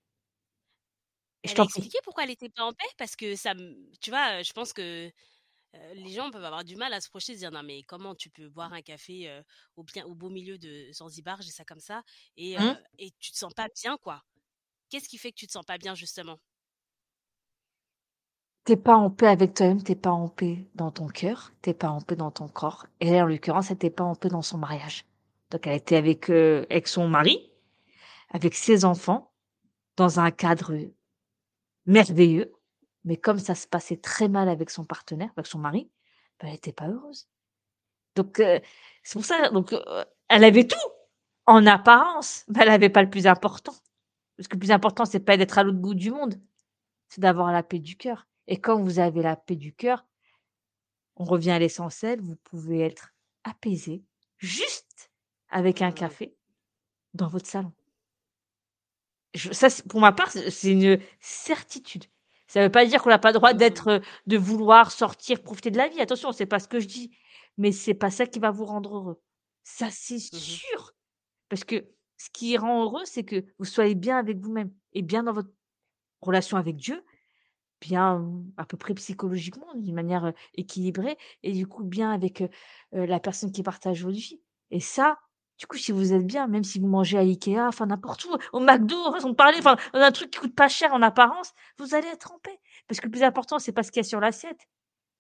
Je Elle a t'en prie. expliqué pourquoi elle était pas en paix parce que ça me tu vois, euh, je pense que euh, les gens peuvent avoir du mal à se projeter, se dire non mais comment tu peux boire un café euh, au bien au beau milieu de Zanzibar, j'ai ça comme ça et Mmh? euh, et tu te sens pas bien quoi. Qu'est-ce qui fait que tu te sens pas bien justement? Tu es pas en paix avec toi-même, tu es pas en paix dans ton cœur, tu es pas en paix dans ton corps et elle, en l'occurrence, elle était pas en paix dans son mariage. Donc elle était avec, heu, avec son mari, avec ses enfants, dans un cadre merveilleux, mais comme ça se passait très mal avec son partenaire, avec son mari, bah, elle était pas heureuse. Donc heu, c'est pour ça donc heu, elle avait tout en apparence, mais elle avait pas le plus important. Parce que le plus important, c'est pas d'être à l'autre bout du monde, c'est d'avoir la paix du cœur et quand vous avez la paix du cœur, on revient à l'essentiel, vous pouvez être apaisé, juste avec un Hmm. café dans votre salon. Je ça c'est pour ma part, c'est c'est une certitude. Ça veut pas dire qu'on n'a pas le droit Mmh. d'être, heu, de vouloir sortir, profiter de la vie. Attention, c'est pas ce que je dis, mais c'est pas ça qui va vous rendre heureux. Ça, c'est Mmh. sûr, parce que ce qui rend heureux, c'est que vous soyez bien avec vous-même et bien dans votre relation avec Dieu, bien, mmh, à peu près psychologiquement, d'une manière, heu, équilibrée et du coup bien avec, heu heu, la personne qui partage votre vie et ça, du coup, si vous êtes bien, même si vous mangez à Ikea, enfin n'importe où, au McDo, façon de parler, enfin, dans un truc qui coûte pas cher en apparence, vous allez être en paix. Parce que le plus important, c'est pas ce qu'il y a sur l'assiette,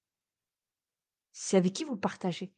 c'est avec qui vous le partagez.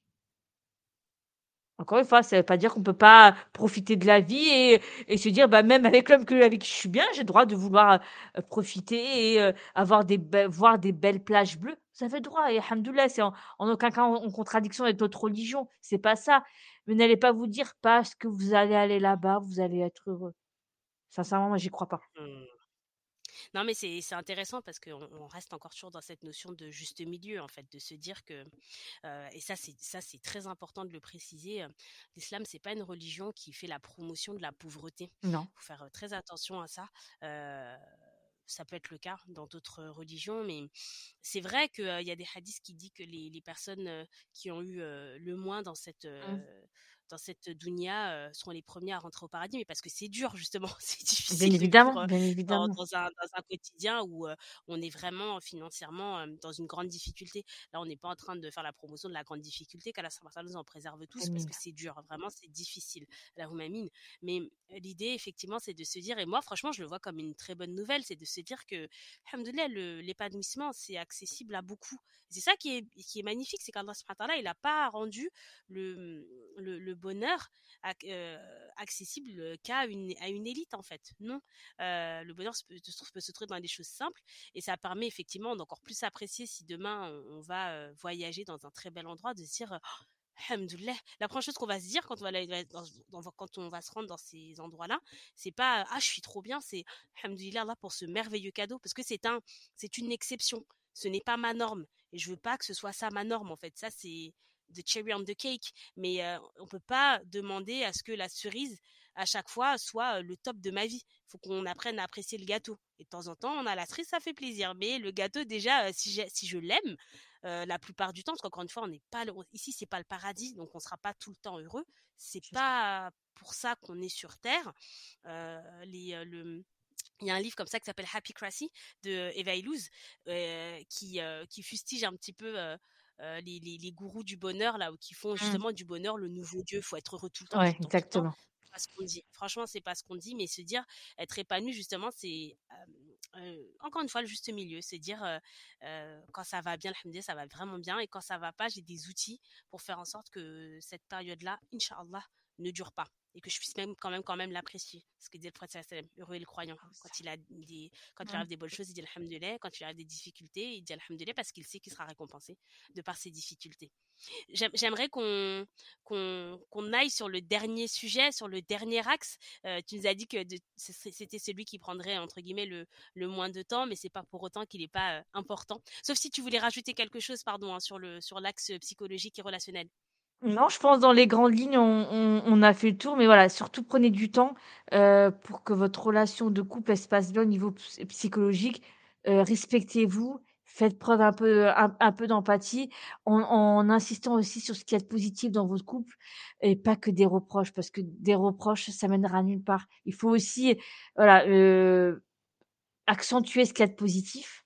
Encore une fois, ça veut pas dire qu'on peut pas profiter de la vie et et se dire: «Bah, même avec l'homme que avec qui je suis bien, j'ai le droit de vouloir, heu, profiter et heu, avoir des belles voir des belles plages bleues». Vous avez le droit et alhamdoulilah, c'est en en aucun cas en en contradiction avec notre religion, c'est pas ça. Mais n'allez pas vous dire: «Parce que vous allez aller là-bas, vous allez être heureux». Sincèrement, moi, j'y crois pas. Mmh. Non, mais c'est c'est intéressant parce qu'on on reste encore toujours dans cette notion de juste milieu, en fait, de se dire que, euh, et ça c'est ça c'est très important de le préciser, euh, l'islam c'est pas une religion qui fait la promotion de la pauvreté. Non. Faut faire euh, très attention à ça. Euh, Ça peut être le cas dans d'autres religions, mais c'est vrai qu'il y a des hadiths qui disent que les, les personnes euh, qui ont eu euh, le moins dans cette Mmh. euh, dans cette dunya euh, seront les premiers à rentrer au paradis, mais parce que c'est dur justement, c'est Bien difficile de évidemment, vivre bien dans, évidemment. dans un, dans un quotidien où euh, on est vraiment financièrement euh, dans une grande difficulté. Là, on n'est pas en train de faire la promotion de la grande difficulté, qu'Allah subhanahu wa ta'ala nous en préserve tous, parce Amine. que c'est dur, vraiment c'est difficile, la humamine. Mais euh, l'idée, effectivement, c'est de se dire, et moi franchement, je le vois comme une très bonne nouvelle, c'est de se dire que, alhamdoulilah, le- l'épanouissement, c'est accessible à beaucoup. C'est ça qui est, qui est magnifique, c'est qu'Allah subhanahu wa ta'ala, il n'a pas rendu le, le, le bonheur ac- euh, accessible qu'à une, à une élite, en fait. Non, euh, le bonheur peut, peut se trouver dans des choses simples et ça permet effectivement d'encore plus apprécier si demain on, on va euh, voyager dans un très bel endroit, de se dire, oh, alhamdoulilah. La première chose qu'on va se dire quand on va, aller dans, dans- quand on va se rendre dans ces endroits-là, c'est pas ah je suis trop bien, c'est alhamdoulilah là pour ce merveilleux cadeau parce que c'est un, c'est une exception. Ce n'est pas ma norme et je veux pas que ce soit ça ma norme en fait. Ça c'est the cherry on the cake, mais euh, on peut pas demander à ce que la cerise à chaque fois soit euh, le top de ma vie. Il faut qu'on apprenne à apprécier le gâteau. Et de temps en temps, on a la cerise, ça fait plaisir. Mais le gâteau, déjà, euh, si, si je l'aime, euh, la plupart du temps, parce qu'encore une fois, on n'est pas le, ici, c'est pas le paradis, donc on sera pas tout le temps heureux. C'est pas pour ça qu'on est sur Terre. Euh, les, euh, le, il y a un livre comme ça qui s'appelle Happy Crassy de Eva Illouz euh, qui, euh, qui fustige un petit peu euh, euh, les, les, les gourous du bonheur là, qui font Mmh. justement du bonheur le nouveau Dieu. Il faut être heureux tout le temps, tout Ouais, le temps, tout le temps. exactement. C'est pas ce qu'on dit. Franchement, c'est pas ce qu'on dit, mais se dire être épanoui justement, c'est euh, euh, encore une fois le juste milieu. C'est dire euh, euh, quand ça va bien, alhamdoulilah, ça va vraiment bien, et quand ça va pas, j'ai des outils pour faire en sorte que cette période-là, Inch'Allah, ne dure pas et que je puisse même quand même quand même l'apprécier. Ce que dit le prophète sallam, heureux est le croyant. Quand il a des, quand il Mmh. arrive des bonnes choses, il dit alhamdoulilah. Quand il arrive des difficultés, il dit alhamdoulilah parce qu'il sait qu'il sera récompensé de par ses difficultés. J'aimerais qu'on qu'on qu'on aille sur le dernier sujet, sur le dernier axe. Euh, tu nous as dit que de- c'était celui qui prendrait entre guillemets le, le moins de temps, mais c'est pas pour autant qu'il n'est pas euh, important. Sauf si tu voulais rajouter quelque chose, pardon, hein, sur le sur l'axe psychologique et relationnel. Non, je pense dans les grandes lignes, on on on a fait le tour, mais voilà, surtout prenez du temps, heu, pour que votre relation de couple, elle se passe bien au niveau ps psychologique. Heu, respectez-vous, faites preuve un peu un un peu d'empathie en en insistant aussi sur ce qu'il y a de positif dans votre couple et pas que des reproches, parce que des reproches, ça mènera nulle part. Il faut aussi, voilà, heu, accentuer ce qu'il y a de positif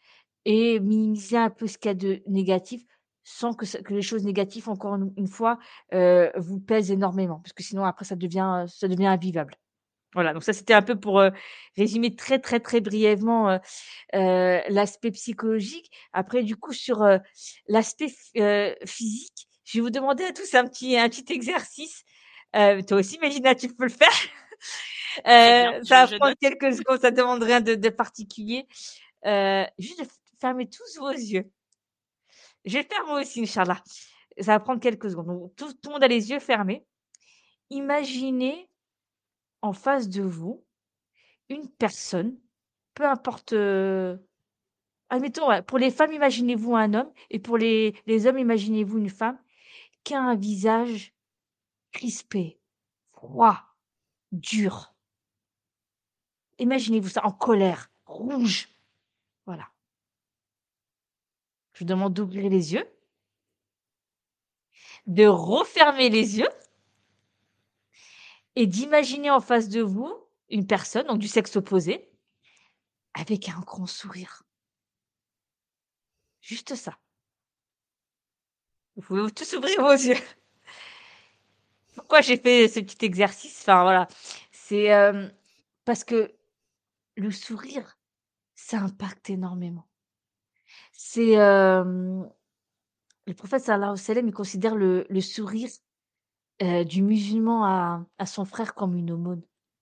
et minimiser un peu ce qu'il y a de négatif, sans que ça que les choses négatives, encore une une fois, heu, vous pèsent énormément. Parce que sinon après ça devient, heu, ça devient invivable. Voilà, donc ça c'était un peu pour, heu, résumer très, très, très brièvement, heu heu, l'aspect psychologique. Après du coup sur, heu, l'aspect ph heu, physique, je vais vous demander à tous un petit un petit exercice. Heu, toi aussi Mélina, tu peux le faire. Très bien, Heu, ça je, va je prendre note. quelques secondes, ça demande rien de de particulier. Heu, juste de f fermer tous vos yeux. Je vais le faire moi aussi, Inch'Allah. Ça va prendre quelques secondes. Donc tout tout le monde a les yeux fermés. Imaginez en face de vous une personne, peu importe, heu, admettons, ouais, pour les femmes, imaginez-vous un homme et pour les les hommes, imaginez-vous une femme qui a un visage crispé, froid, dur. Imaginez-vous ça en colère, rouge. Voilà. Je vous demande d'ouvrir les yeux, de refermer les yeux et d'imaginer en face de vous une personne, donc du sexe opposé, avec un grand sourire. Juste ça. Vous pouvez tous ouvrir vos yeux. Pourquoi j'ai fait ce petit exercice? Enfin voilà, c'est, hem, parce que le sourire, ça impacte énormément. C'est, hem, le prophète sallallahu alayhi wa sallam, il considère le le sourire, heu, du musulman à à son frère comme une aumône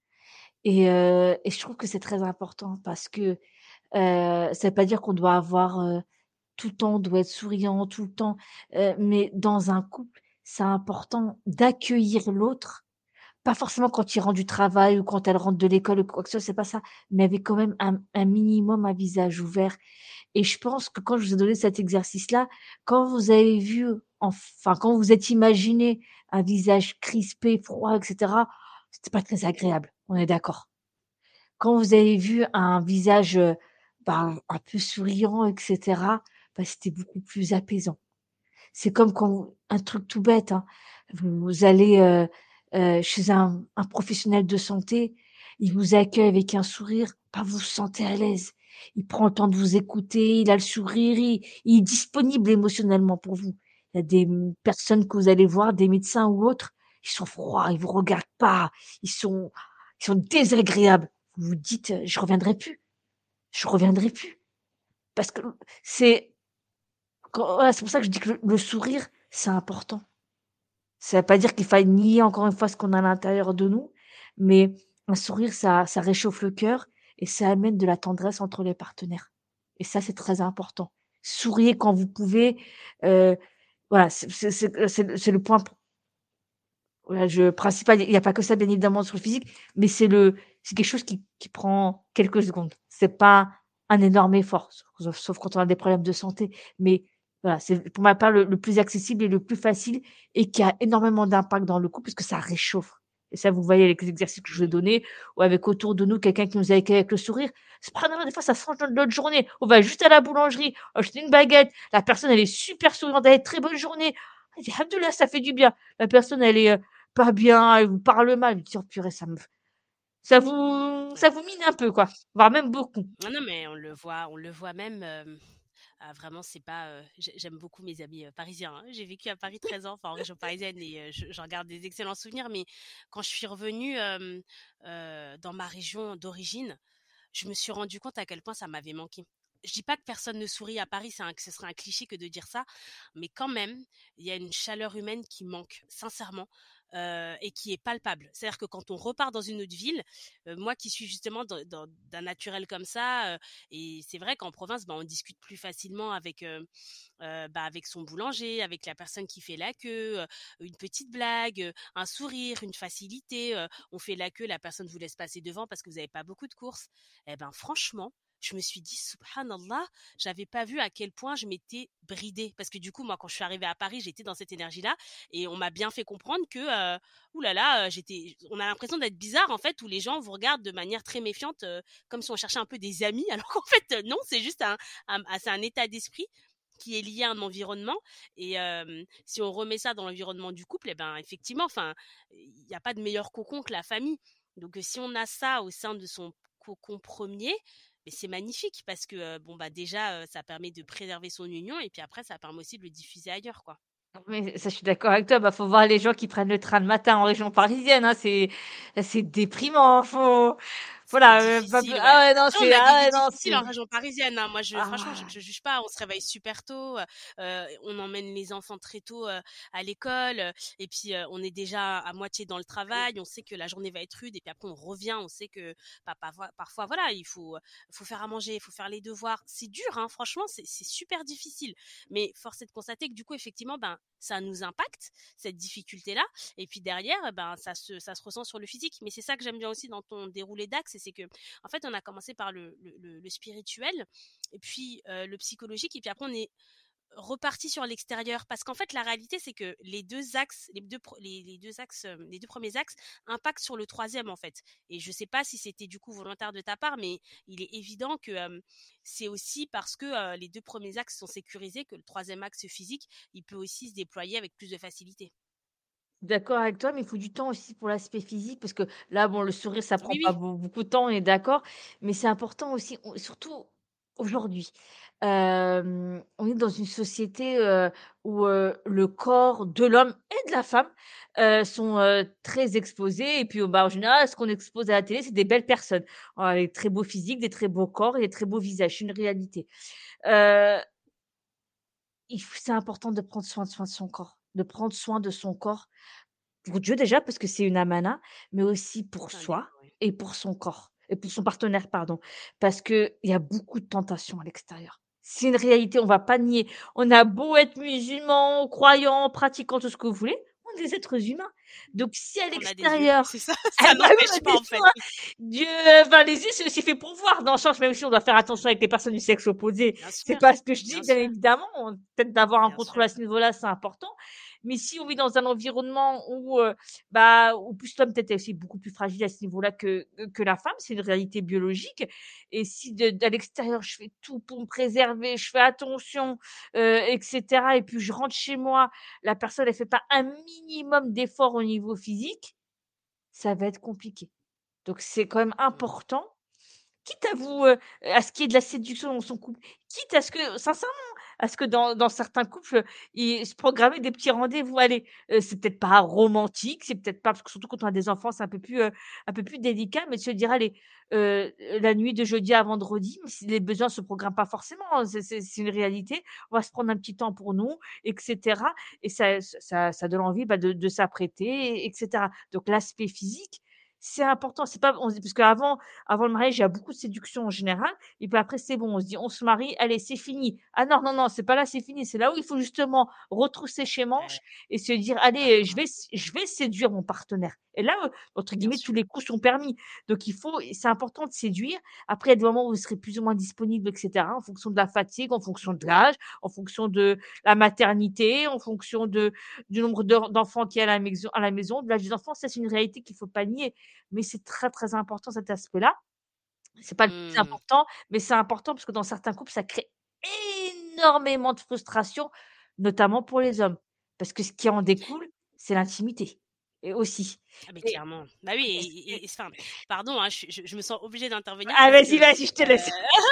et heu et je trouve que c'est très important parce que, heu, ça veut pas dire qu'on doit avoir, heu, tout le temps, on doit être souriant tout le temps, heu, mais dans un couple, c'est important d'accueillir l'autre. Pas forcément quand il rentre du travail ou quand elle rentre de l'école ou quoi que ce soit, c'est pas ça, mais avec quand même un un minimum un visage ouvert et je pense que quand je vous ai donné cet exercice-là, quand vous avez vu enfin, quand vous êtes imaginé un visage crispé, froid et cetera, c'était pas très agréable, on est d'accord? Quand vous avez vu un visage, heu, ben, un peu souriant et cetera, bah, c'était beaucoup plus apaisant. C'est comme quand un truc tout bête, hein, vous allez, heu heu, chez un un professionnel de santé, il vous accueille avec un sourire, bah, vous vous sentez à l'aise. Il prend le temps de vous écouter, il a le sourire, il il est disponible émotionnellement pour vous. Il y a des, mmh, personnes que vous allez voir, des médecins ou autres, ils sont froids, ils vous regardent pas, ils sont ils sont désagréables. Vous vous dites: «Heu, je reviendrai plus, je reviendrai plus». Parce que c'est quand voilà, c'est pour ça que je dis que le le sourire, c'est important. Ça veut pas dire qu'il faille nier encore une fois ce qu'on a à l'intérieur de nous, mais un sourire, ça ça réchauffe le cœur et ça amène de la tendresse entre les partenaires et ça, c'est très important. Souriez quand vous pouvez, heu, voilà, c'est c'est c'est c'est le c'est le point p voilà, je principal. Il y a pas que ça, bien évidemment, sur le physique, mais c'est le c'est quelque chose qui qui prend quelques secondes. C'est pas un énorme effort, sauf sauf quand on a des problèmes de santé, mais voilà, c'est pour ma part le le plus accessible et le plus facile et qui a énormément d'impact dans le couple puisque ça réchauffe et ça, vous voyez avec les exercices que je vous ai donnés ou avec autour de nous quelqu'un qui nous accueille avec le sourire. Subhanallah, des fois, ça change notre notre journée. On va juste à la boulangerie, acheter une baguette, la personne, elle est super souriante, elle a une très bonne journée. Alhamdoulilah, ça fait du bien. La personne, elle est, heu, pas bien, elle vous parle mal, vous dites: «Oh purée, ça me ça vous Ouais. ça vous mine un peu, quoi», voire même beaucoup. Non, non, mais on le voit, on le voit même. Euh, ah, vraiment, c'est pas. Euh, j'ai- j'aime beaucoup mes amis euh, parisiens, hein. J'ai vécu à Paris treize ans, enfin en région parisienne, et euh, je- j'en garde des excellents souvenirs. Mais quand je suis revenue euh, euh, dans ma région d'origine, je me suis rendu compte à quel point ça m'avait manqué. Je dis pas que personne ne sourit à Paris, c'est un, que ce serait un cliché que de dire ça, mais quand même, il y a une chaleur humaine qui manque, sincèrement, euh, et qui est palpable. C'est-à-dire que quand on repart dans une autre ville, euh, moi qui suis justement dans- dans- d'un naturel comme ça, euh, et c'est vrai qu'en province, bah, on discute plus facilement avec, euh, euh, bah, avec son boulanger, avec la personne qui fait la queue, euh, une petite blague, euh, un sourire, une facilité. euh, on fait la queue, la personne vous laisse passer devant parce que vous n'avez pas beaucoup de courses. Eh ben, franchement, je me suis dit, subhanallah, j'avais pas vu à quel point je m'étais bridée. Parce que du coup, moi, quand je suis arrivée à Paris, j'étais dans cette énergie-là et on m'a bien fait comprendre que, euh, oulala, euh, j'étais, on a l'impression d'être bizarre, en fait, où les gens vous regardent de manière très méfiante, euh, comme si on cherchait un peu des amis, alors qu'en fait, euh, non, c'est juste un, un, c'est un état d'esprit qui est lié à un environnement et euh, si on remet ça dans l'environnement du couple, eh ben effectivement, enfin, il n'y a pas de meilleur cocon que la famille. Donc, euh, si on a ça au sein de son cocon premier, mais c'est magnifique parce que euh, bon bah déjà euh, ça permet de préserver son union et puis après ça permet aussi de le diffuser ailleurs quoi. Oui, ça, je suis d'accord avec toi. Bah, faut voir les gens qui prennent le train le matin en région parisienne, hein, c'est c'est déprimant. Faut C'est voilà, heu, pas difficile, ouais. ah ouais, non, Après, on c'est a des ah vies ouais, non, difficiles en c'est région parisienne, hein. Moi, je franchement, je ah, je juge pas. On se réveille super tôt, heu heu, on emmène les enfants très tôt, heu, à l'école, heu et puis, heu, on est déjà à moitié dans le travail. On sait que la journée va être rude et puis après on revient. On sait que, bah, parfois parfois, voilà, il faut, faut faire à manger, il faut faire les devoirs. C'est dur, hein, franchement, c'est c'est super difficile. Mais force est de constater que du coup, effectivement, ben, ça nous impacte, cette difficulté-là et puis derrière, ben, ça se ça se ressent sur le physique. Mais c'est ça que j'aime bien aussi dans ton déroulé d'axe, c'est que en fait, on a commencé par le, le, le spirituel, et puis euh, le psychologique, et puis après, on est reparti sur l'extérieur, parce qu'en fait la réalité c'est que les deux axes, les deux, les, les deux axes, euh, les deux premiers axes impactent sur le troisième en fait. Et je sais pas si c'était du coup volontaire de ta part, mais il est évident que euh, c'est aussi parce que euh, les deux premiers axes sont sécurisés que le troisième axe physique, il peut aussi se déployer avec plus de facilité. D'accord avec toi, mais il faut du temps aussi pour l'aspect physique parce que là, bon, le sourire, ça prend Oui, pas oui, beau beaucoup de temps, on est d'accord, mais c'est important aussi, on surtout aujourd'hui. Hem, on est dans une société, heu, où, heu, le corps de l'homme et de la femme, heu, sont, heu, très exposés et puis, heu, bah, en général, ce qu'on expose à la télé, c'est des belles personnes, avec des très beaux physiques, des très beaux corps et des très beaux visages. C'est une réalité. Heu, il f c'est important de prendre soin de soin de son corps, de prendre soin de son corps pour Dieu déjà, parce que c'est une amana, mais aussi pour c'est un soi dépôt, oui. et pour son corps et pour son partenaire, pardon. Parce qu'il y a beaucoup de tentations à l'extérieur. C'est une réalité, on va pas nier. On a beau être musulman, croyant, pratiquant, tout ce que vous voulez, on est des êtres humains. Donc si à On a des yeux, l'extérieur c'est ça, ah ça bah oui, on n'empêche a des pas en yeux, fait. hein. Dieu, enfin les yeux, c'est aussi fait pour voir dans le sens, même si on doit faire attention avec les personnes du sexe opposé. Bien C'est sûr, pas ce que je dis, bien bien sûr, évidemment, on peut-être d'avoir un bien contrôle sûr. à ce niveau-là, c'est important. Mais si on vit dans un environnement où, heu, bah, où plus l'homme peut-être est aussi beaucoup plus fragile à ce niveau-là que que la femme, c'est une réalité biologique et si de à l'extérieur, je fais tout pour me préserver, je fais attention, heu et cetera et puis je rentre chez moi, la personne elle fait pas un minimum d'effort au niveau physique, ça va être compliqué. Donc c'est quand même Mmh. important, quitte à vous, heu, à ce qu'il y ait de la séduction dans son couple, quitte à ce que sincèrement, à ce que dans dans certains couples, ils se programmer des petits rendez-vous. Allez, heu, c'est peut-être pas romantique, c'est peut-être pas parce que surtout quand on a des enfants, c'est un peu plus, heu, un peu plus délicat, mais de se dire: «Allez, heu, la nuit de jeudi à vendredi», même si les besoins se programment pas forcément, hein, c'est c'est c'est une réalité. On va se prendre un petit temps pour nous et cetera et ça ça ça donne envie, bah, de de s'apprêter et cetera. Donc l'aspect physique, c'est important. C'est pas on se dit parce qu'avant avant le mariage, il y a beaucoup de séduction en général et puis après c'est bon, on se dit: «On se marie, allez, c'est fini». Ah non, non, non, c'est pas là, c'est fini. C'est là où il faut justement retrousser ses Ouais, manches et se dire: faire «Allez, je un vais s je vais séduire mon partenaire» et là, heu, entre bien guillemets, sûr. «tous les coups sont permis». Donc il faut c'est important de séduire. Après, il y a des moments où vous serez plus ou moins disponible et cetera, en fonction de la fatigue, en fonction de l'âge, en fonction de la maternité, en fonction de du nombre d'heures d'enfants qu'il y a à la maison à la maison, de l'âge des enfants. Ça, c'est une réalité qu'il faut pas nier, mais c'est très, très important cet aspect-là. C'est pas le plus Mmh. important, mais c'est important parce que dans certains couples, ça crée énormément de frustration, notamment pour les hommes. Parce que ce qui en découle, c'est l'intimité et aussi Ah mais et clairement. Bah oui et et et c'est et enfin, pardon, hein, je je je me sens obligée d'intervenir ah parce vas-y, que, vas-y, je te heu, laisse.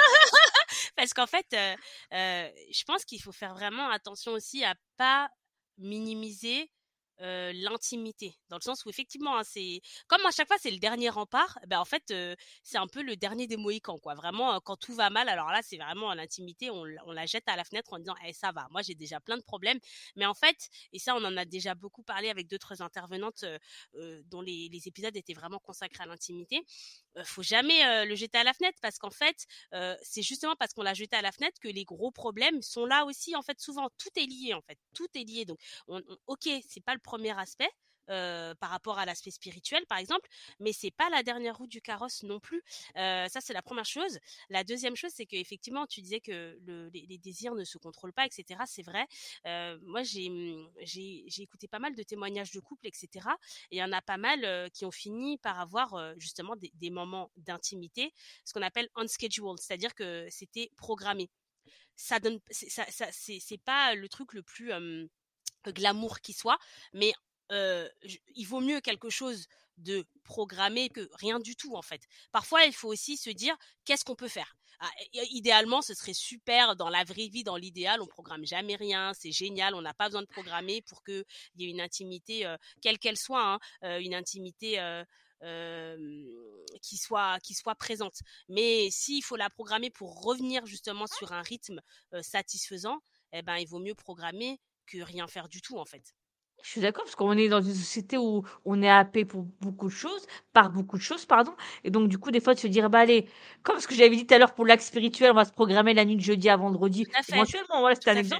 parce qu'en fait, heu heu, je pense qu'il faut faire vraiment attention aussi à pas minimiser, heu, l'intimité. Dans le sens où effectivement, hein, c'est comme à chaque fois c'est le dernier rempart, bah, en fait, heu, c'est un peu le dernier des Mohicans, quoi. Vraiment, heu, quand tout va mal, alors là, c'est vraiment l'intimité, on la on la jette à la fenêtre en disant: «Eh ça va, moi j'ai déjà plein de problèmes». Mais en fait et ça on en a déjà beaucoup parlé avec d'autres intervenantes, heu heu, dont les les épisodes étaient vraiment consacrés à l'intimité, heu, faut jamais, heu, le jeter à la fenêtre parce qu'en fait, heu, c'est justement parce qu'on l'a jeté à la fenêtre que les gros problèmes sont là aussi, en fait, souvent. Tout est lié, en fait, tout est lié donc on on OK, c'est pas le premier aspect, heu, par rapport à l'aspect spirituel, par exemple, mais c'est pas la dernière roue du carrosse non plus. Heu, ça, c'est la première chose. La deuxième chose, c'est qu'effectivement, tu disais que le les les désirs ne se contrôlent pas et cetera. C'est vrai. Heu, moi, j'ai, mmh, j'ai j'ai écouté pas mal de témoignages de couples et cetera et il y en a pas mal, heu, qui ont fini par avoir, heu, justement des des moments d'intimité, ce qu'on appelle unscheduled, c'est-à-dire que c'était programmé. Ça donne c'est ça ça c'est c'est pas le truc le plus, hem glamour qui soit, mais euh, je- il vaut mieux quelque chose de programmé que rien du tout en fait. Parfois, il faut aussi se dire qu'est-ce qu'on peut faire. Ah, idéalement, ce serait super dans la vraie vie, dans l'idéal, on programme jamais rien, c'est génial, on n'a pas besoin de programmer pour qu'il y ait une intimité, euh, quelle qu'elle soit, hein, euh, une intimité euh, euh, qui soit qui soit présente. Mais s'il faut la programmer pour revenir justement sur un rythme euh, satisfaisant, eh ben il vaut mieux programmer que rien faire du tout en fait. Je suis d'accord parce qu'on est dans une société où on est happé pour beaucoup de choses par beaucoup de choses, pardon et donc du coup, des fois, de se dire: «Bah, allez», comme ce que j'avais dit tout à l'heure pour l'acte spirituel, on va se programmer la nuit de jeudi à vendredi, Tout à fait, éventuellement, voilà, c'était tout un à exemple. fait.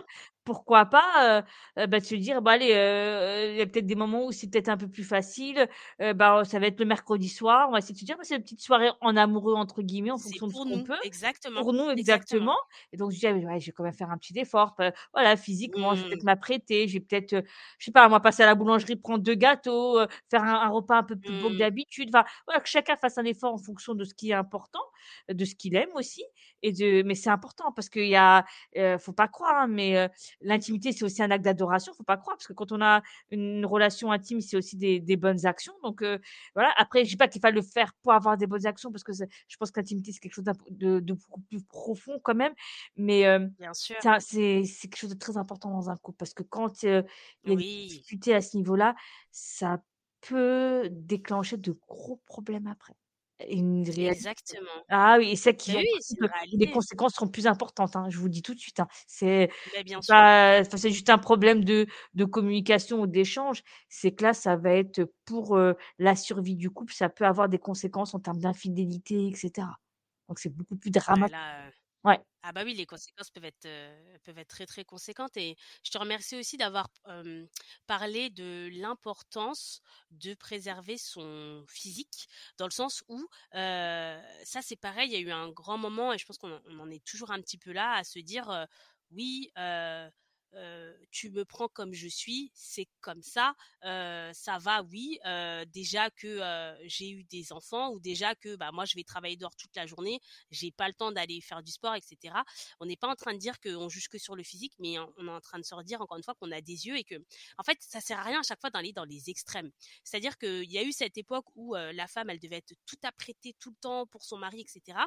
pourquoi pas, heu heu, bah, de se dire: «Bah, allez, heu, il y a peut-être des moments où c'est peut-être un peu plus facile, heu, bah, ça va être le mercredi soir, on va essayer de se dire: "Bah, c'est une petite soirée en amoureux" entre guillemets en C'est fonction de ce pour qu'on nous, peut, exactement, pour nous exactement. exactement et donc je dis: «Ah ouais, je vais quand même faire un petit effort, pe voilà, physiquement, je vais peut-être Mmh, m'apprêter, je vais peut-être, heu, je sais pas moi, passer à la boulangerie, prendre deux gâteaux, heu, faire un un repas un peu plus beau que mmh, d'habitude». Enfin, voilà, que chacun fasse un effort en fonction de ce qui est important, de ce qu'il aime aussi et de mais c'est important parce qu'il y a, heu, faut pas croire, hein, mais heu, l'intimité, c'est aussi un acte d'adoration, faut pas croire, parce que quand on a une relation intime, c'est aussi des des bonnes actions. Donc heu, voilà. Après, je dis pas qu'il faille le faire pour avoir des bonnes actions, parce que c'est je pense que l'intimité, c'est quelque chose d'imp de de beaucoup plus profond quand même. Mais hem, bien sûr, ça c'est c'est quelque chose de très important dans un couple, parce que quand, heu, il y a une oui, difficulté à ce niveau-là, ça peut déclencher de gros problèmes après. Une réalité. exactement. Ah oui, et celles qui Beh, ont oui, par c'est une contre, où les réalité. conséquences seront plus importantes, hein, je vous le dis tout de suite, hein. C'est Beh, bien c'est sûr. pas enfin, c'est juste un problème de de communication ou d'échange. C'est que là, ça va être pour, heu, la survie du couple, ça peut avoir des conséquences en termes d'infidélité et cetera. Donc c'est beaucoup plus Ouais, dramatique. là, heu Ouais, ah bah oui, les conséquences peuvent être, heu, peuvent être très, très conséquentes et je te remercie aussi d'avoir, hem, parlé de l'importance de préserver son physique, dans le sens où, heu, ça c'est pareil, il y a eu un grand moment et je pense qu'on en on en est toujours un petit peu là à se dire, heu: «Oui, heu heu, tu me prends comme je suis, c'est comme ça, heu, ça va, oui, heu, déjà que, heu, j'ai eu des enfants ou déjà que, bah, moi je vais travailler dehors toute la journée, j'ai pas le temps d'aller faire du sport, et cetera». On n'est pas en train de dire qu'on juge que sur le physique, mais on est en train de se redire encore une fois qu'on a des yeux et que, en fait, ça sert à rien à chaque fois d'aller dans les extrêmes. C'est-à-dire qu'il y a eu cette époque où euh, la femme, elle devait être tout apprêtée tout le temps pour son mari, et cetera.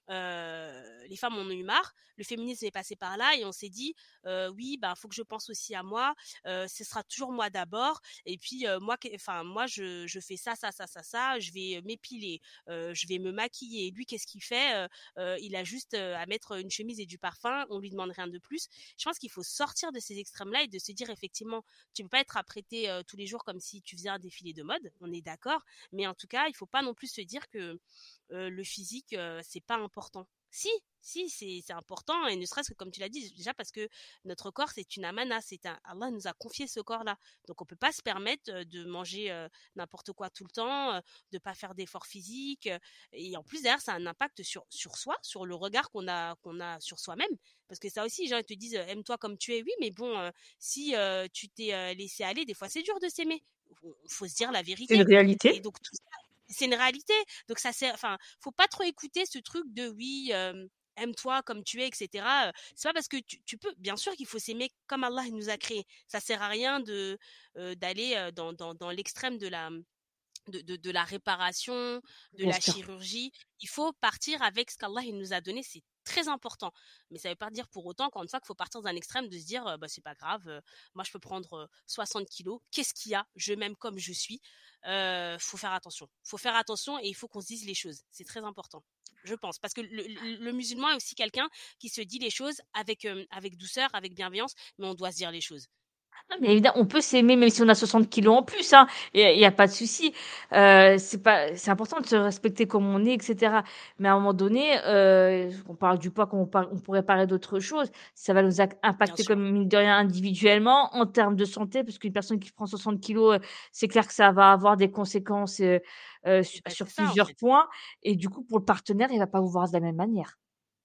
Euh, les femmes en ont eu marre. Le féminisme est passé par là et on s'est dit, euh, oui, bah, faut que je pense aussi à moi. Euh, ce sera toujours moi d'abord. Et puis euh, moi, enfin moi, je, je fais ça, ça, ça, ça, ça. Je vais m'épiler, euh, je vais me maquiller. Et lui, qu'est-ce qu'il fait? Euh, euh, il a juste euh, à mettre une chemise et du parfum, on lui demande rien de plus. Je pense qu'il faut sortir de ces extrêmes-là et de se dire effectivement, tu ne peux pas être apprêté euh, tous les jours comme si tu faisais un défilé de mode, on est d'accord, mais en tout cas, il ne faut pas non plus se dire que euh, le physique, euh, c'est pas important. Si, si, c'est c'est important, et ne serait-ce que comme tu l'as dit, déjà parce que notre corps, c'est une amana, c'est un, Allah nous a confié ce corps-là. Donc on peut pas se permettre euh, de manger euh, n'importe quoi tout le temps, euh, de pas faire d'efforts physiques. euh, et en plus, derrière, ça a un impact sur, sur soi, sur le regard qu'on a, qu'on a sur soi-même. Parce que ça aussi, les gens ils te disent, euh, aime-toi comme tu es, oui, mais bon, euh, si euh, tu t'es euh, laissé aller, des fois, c'est dur de s'aimer. Faut, faut se dire la c'est une vérité. Et réalité. donc, tout ça, c'est une réalité. Donc, ça sert, enfin, faut pas trop écouter ce truc de oui, euh, aime-toi comme tu es, et cetera. Euh, C'est pas parce que tu, tu peux, bien sûr qu'il faut s'aimer comme Allah il nous a créé. Ça sert à rien de euh, d'aller euh, dans, dans, dans l'extrême de la de, de, de la réparation, de Bien la sûr. chirurgie. Il faut partir avec ce qu'Allah il nous a donné, c'est très important. Mais ça ne veut pas dire pour autant, encore une fois, qu'il faut partir d'un extrême de se dire, euh, bah, c'est pas grave, euh, moi je peux prendre euh, soixante kilos, qu'est-ce qu'il y a? Je m'aime comme je suis. Euh, faut faire attention. Faut faire attention et il faut qu'on se dise les choses. C'est très important. Je pense. Parce que le, le, le musulman est aussi quelqu'un qui se dit les choses avec, euh, avec douceur, avec bienveillance, mais on doit se dire les choses. Non, mais évidemment, on peut s'aimer même si on a soixante kilos en plus, hein. Il y a il y a pas de souci. Heu, c'est pas c'est important de se respecter comme on est et cetera. Mais à un moment donné, heu, on parle du poids comme on parle on pourrait parler d'autre chose. Ça va nous ac Bien impacter sûr. comme mine de rien individuellement, en termes de santé, parce qu'une personne qui prend soixante kilos, heu, c'est clair que ça va avoir des conséquences, heu heu, su Ben, sur c'est ça en plusieurs fait. points et du coup, pour le partenaire, il va pas vous voir de la même manière.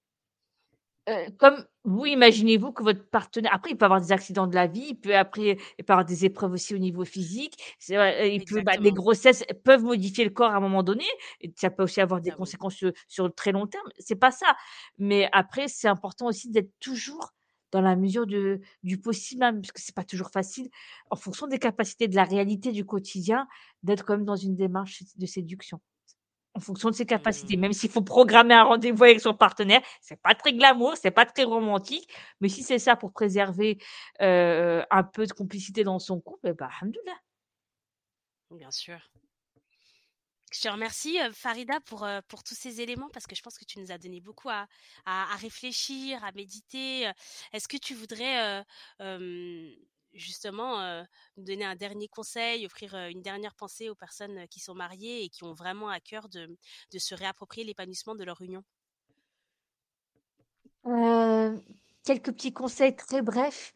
Heu, comme vous, imaginez-vous que votre partenaire après il peut avoir des accidents de la vie, il peut après il peut avoir des épreuves aussi au niveau physique. C'est vrai, heu, il peut bah, les Exactement. grossesses peuvent modifier le corps à un moment donné et ça peut aussi avoir des Ça oui. conséquences sur sur le très long terme, c'est pas ça. Mais après, c'est important aussi d'être toujours dans la mesure de du possible, même, parce que c'est pas toujours facile, en fonction des capacités, de la réalité du quotidien, d'être quand même dans une démarche de séduction. En fonction de ses capacités, Mmh. même s'il faut programmer un rendez-vous avec son partenaire, c'est pas très glamour, c'est pas très romantique, mais si c'est ça pour préserver, heu, un peu de complicité dans son couple, eh bah, alhamdoulilah. Bien sûr. Je te remercie, heu, Farida pour, heu, pour tous ces éléments parce que je pense que tu nous as donné beaucoup à à à réfléchir, à méditer, heu. Est-ce que tu voudrais, heu, hem, justement, heu, nous donner un dernier conseil, offrir, heu, une dernière pensée aux personnes, heu, qui sont mariées et qui ont vraiment à cœur de de se réapproprier l'épanouissement de leur union? Heu, Quelques petits conseils très brefs.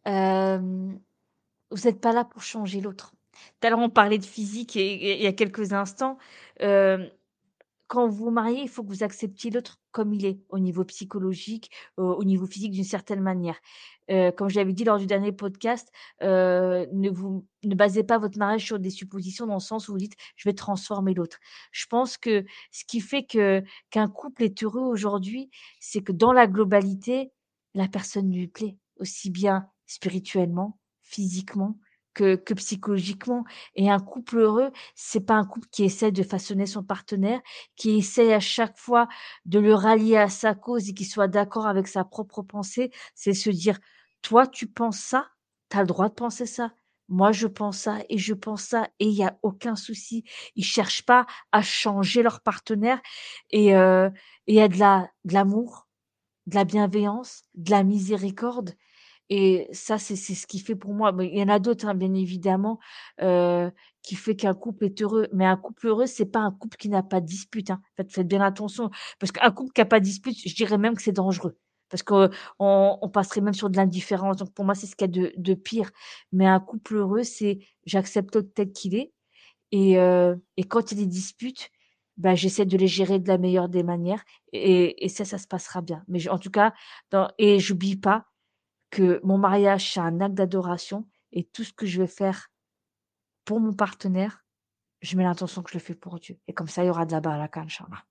hem, vous êtes pas là pour changer l'autre. Tout à l'heure, on parlait de physique et et il y a quelques instants, hem, quand vous vous mariez, il faut que vous acceptiez l'autre comme il est, au niveau psychologique, au au niveau physique d'une certaine manière. Heu, comme je l'avais dit lors du dernier podcast, heu, ne vous ne basez pas votre mariage sur des suppositions dans le sens où vous dites: «Je vais transformer l'autre». Je pense que ce qui fait que qu'un couple est heureux aujourd'hui, c'est que dans la globalité, la personne lui plaît, aussi bien spirituellement, physiquement que que psychologiquement. Et un couple heureux, c'est pas un couple qui essaie de façonner son partenaire, qui essaie à chaque fois de le rallier à sa cause et qu'il soit d'accord avec sa propre pensée. C'est se dire: «Toi, tu penses ça, tu as le droit de penser ça. Moi, je pense ça et je pense ça et il y a aucun souci». Ils cherchent pas à changer leur partenaire et heu et il y a de la de l'amour, de la bienveillance, de la miséricorde et ça, c'est c'est ce qui fait pour moi, mais il y en a d'autres, hein, bien évidemment, heu, qui fait qu'un couple est heureux. Mais un couple heureux, c'est pas un couple qui n'a pas de dispute, hein. Faites faites bien attention, parce qu'un couple qui a pas de dispute, je dirais même que c'est dangereux. Parce qu'on on passerait même sur de l'indifférence. Donc pour moi, c'est ce qu'il y a de de pire. Mais un couple heureux, c'est j'accepte l'autre tel qu'il est et heu et quand il y a des disputes, bah, j'essaie de les gérer de la meilleure des manières et et ça, ça se passera bien. Mais j en tout cas, dans et j'oublie pas que mon mariage, c'est un acte d'adoration et tout ce que je vais faire pour mon partenaire, je mets l'intention que je le fais pour Dieu et comme ça, il y aura de la baraka, Inch'Allah.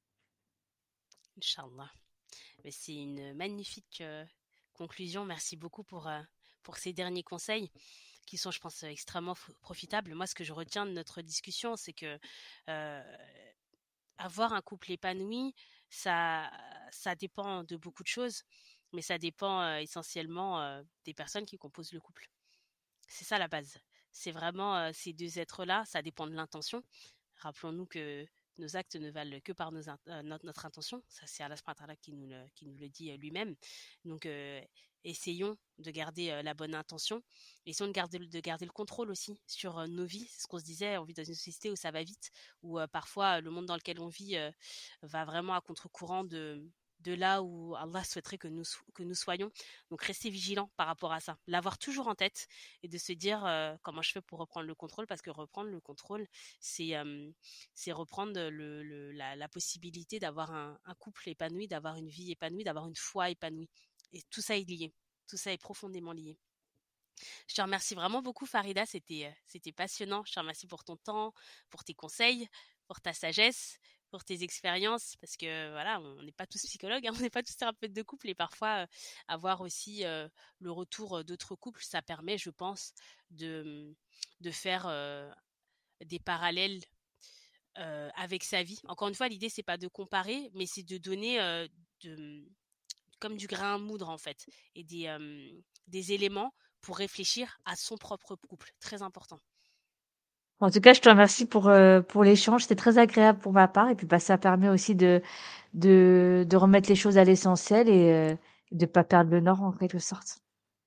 Inch'Allah. Mais c'est une magnifique euh, conclusion. Merci beaucoup pour, euh, pour ces derniers conseils qui sont, je pense, extrêmement f- profitables. Moi, ce que je retiens de notre discussion, c'est que euh, avoir un couple épanoui, ça, ça dépend de beaucoup de choses, mais ça dépend euh, essentiellement euh, des personnes qui composent le couple. C'est ça la base. C'est vraiment euh, ces deux êtres-là, ça dépend de l'intention. Rappelons-nous que nos actes ne valent que par nos in- euh, notre, notre intention. Ça, c'est Allah subhanahu wa ta'ala qui nous le, qui nous le dit euh, lui-même. Donc, euh, essayons de garder euh, la bonne intention. Essayons de garder, le- de garder le contrôle aussi sur euh, nos vies. C'est ce qu'on se disait, on vit dans une société où ça va vite, où euh, parfois le monde dans lequel on vit euh, va vraiment à contre-courant de, de là où Allah souhaiterait que nous, que nous soyons. Donc, restez vigilants par rapport à ça. L'avoir toujours en tête et de se dire euh, comment je fais pour reprendre le contrôle, parce que reprendre le contrôle, c'est euh, c'est reprendre le, le, la, la possibilité d'avoir un, un couple épanoui, d'avoir une vie épanouie, d'avoir une foi épanouie. Et tout ça est lié. Tout ça est profondément lié. Je te remercie vraiment beaucoup, Farida. C'était, euh, c'était passionnant. Je te remercie pour ton temps, pour tes conseils, pour ta sagesse, pour tes expériences. Parce que voilà, on n'est pas tous psychologues, hein, on n'est pas tous thérapeutes de couple. Et parfois, euh, avoir aussi euh, le retour d'autres couples, ça permet, je pense, de, de faire euh, des parallèles euh, avec sa vie. Encore une fois, l'idée, c'est pas de comparer, mais c'est de donner euh, de, comme du grain à moudre, en fait, et des, euh, des éléments pour réfléchir à son propre couple. Très important. En tout cas, je te remercie pour, heu, pour l'échange. C'était très agréable pour ma part et puis, bah, ça permet aussi de de de remettre les choses à l'essentiel et heu, de pas perdre le nord en quelque sorte.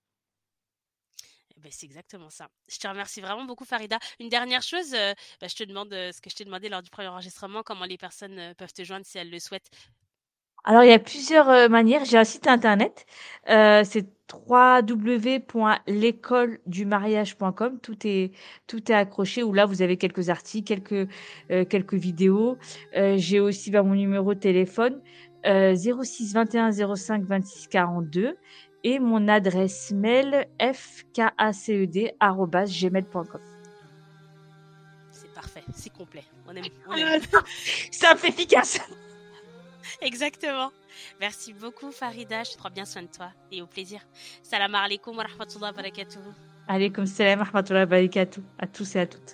Eh ben, c'est exactement ça. Je te remercie vraiment beaucoup, Farida. Une dernière chose, euh, bah, je te demande euh, ce que je t'ai demandé lors du premier enregistrement, comment les personnes euh, peuvent te joindre si elles le souhaitent. Alors, il y a plusieurs, heu, manières. J'ai un site internet, heu, c'est w w w point l'école du mariage point com. Tout est tout est accroché où là, vous avez quelques articles, quelques, heu, quelques vidéos. Heu, j'ai aussi, bah, mon numéro de téléphone, heu, zéro six vingt et un zéro cinq vingt-six quarante-deux et mon adresse mail fkaced arobase gmail point com. C'est parfait, c'est complet. On aime, on aime. Ah, simple, efficace. Exactement. Merci beaucoup, Farida. Je prends bien soin de toi et au plaisir. Salam alaikum wa rahmatullahi wa barakatuh. Alaykoum salam wa rahmatullahi wa barakatuh à tous et à toutes.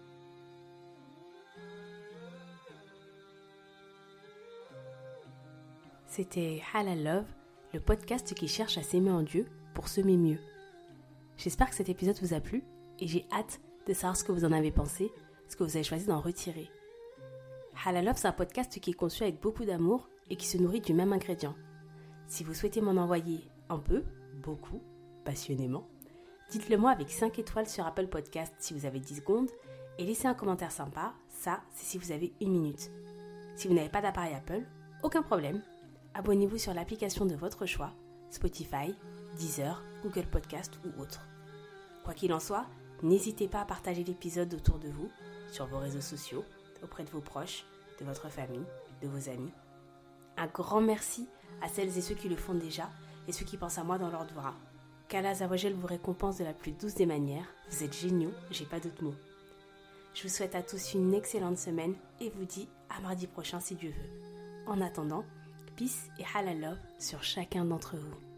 C'était Halal Love, le podcast qui cherche à s'aimer en Dieu pour s'aimer mieux. J'espère que cet épisode vous a plu et j'ai hâte de savoir ce que vous en avez pensé, ce que vous avez choisi d'en retirer. Halal Love, c'est un podcast qui est conçu avec beaucoup d'amour et qui se nourrit du même ingrédient. Si vous souhaitez m'en envoyer un peu, beaucoup, passionnément, dites-le moi avec cinq étoiles sur Apple Podcast si vous avez dix secondes et laissez un commentaire sympa, ça c'est si vous avez une minute. Si vous n'avez pas d'appareil Apple, aucun problème. Abonnez-vous sur l'application de votre choix, Spotify, Deezer, Google Podcast ou autres. Quoi qu'il en soit, n'hésitez pas à partager l'épisode autour de vous, sur vos réseaux sociaux, auprès de vos proches, de votre famille, de vos amis. Un grand merci à celles et ceux qui le font déjà et ceux qui pensent à moi dans leur dua. Qu'Allah Azawajal vous récompense de la plus douce des manières. Vous êtes géniaux, j'ai pas d'autres mots. Je vous souhaite à tous une excellente semaine et vous dis à mardi prochain si Dieu veut. En attendant, peace et halal love sur chacun d'entre vous.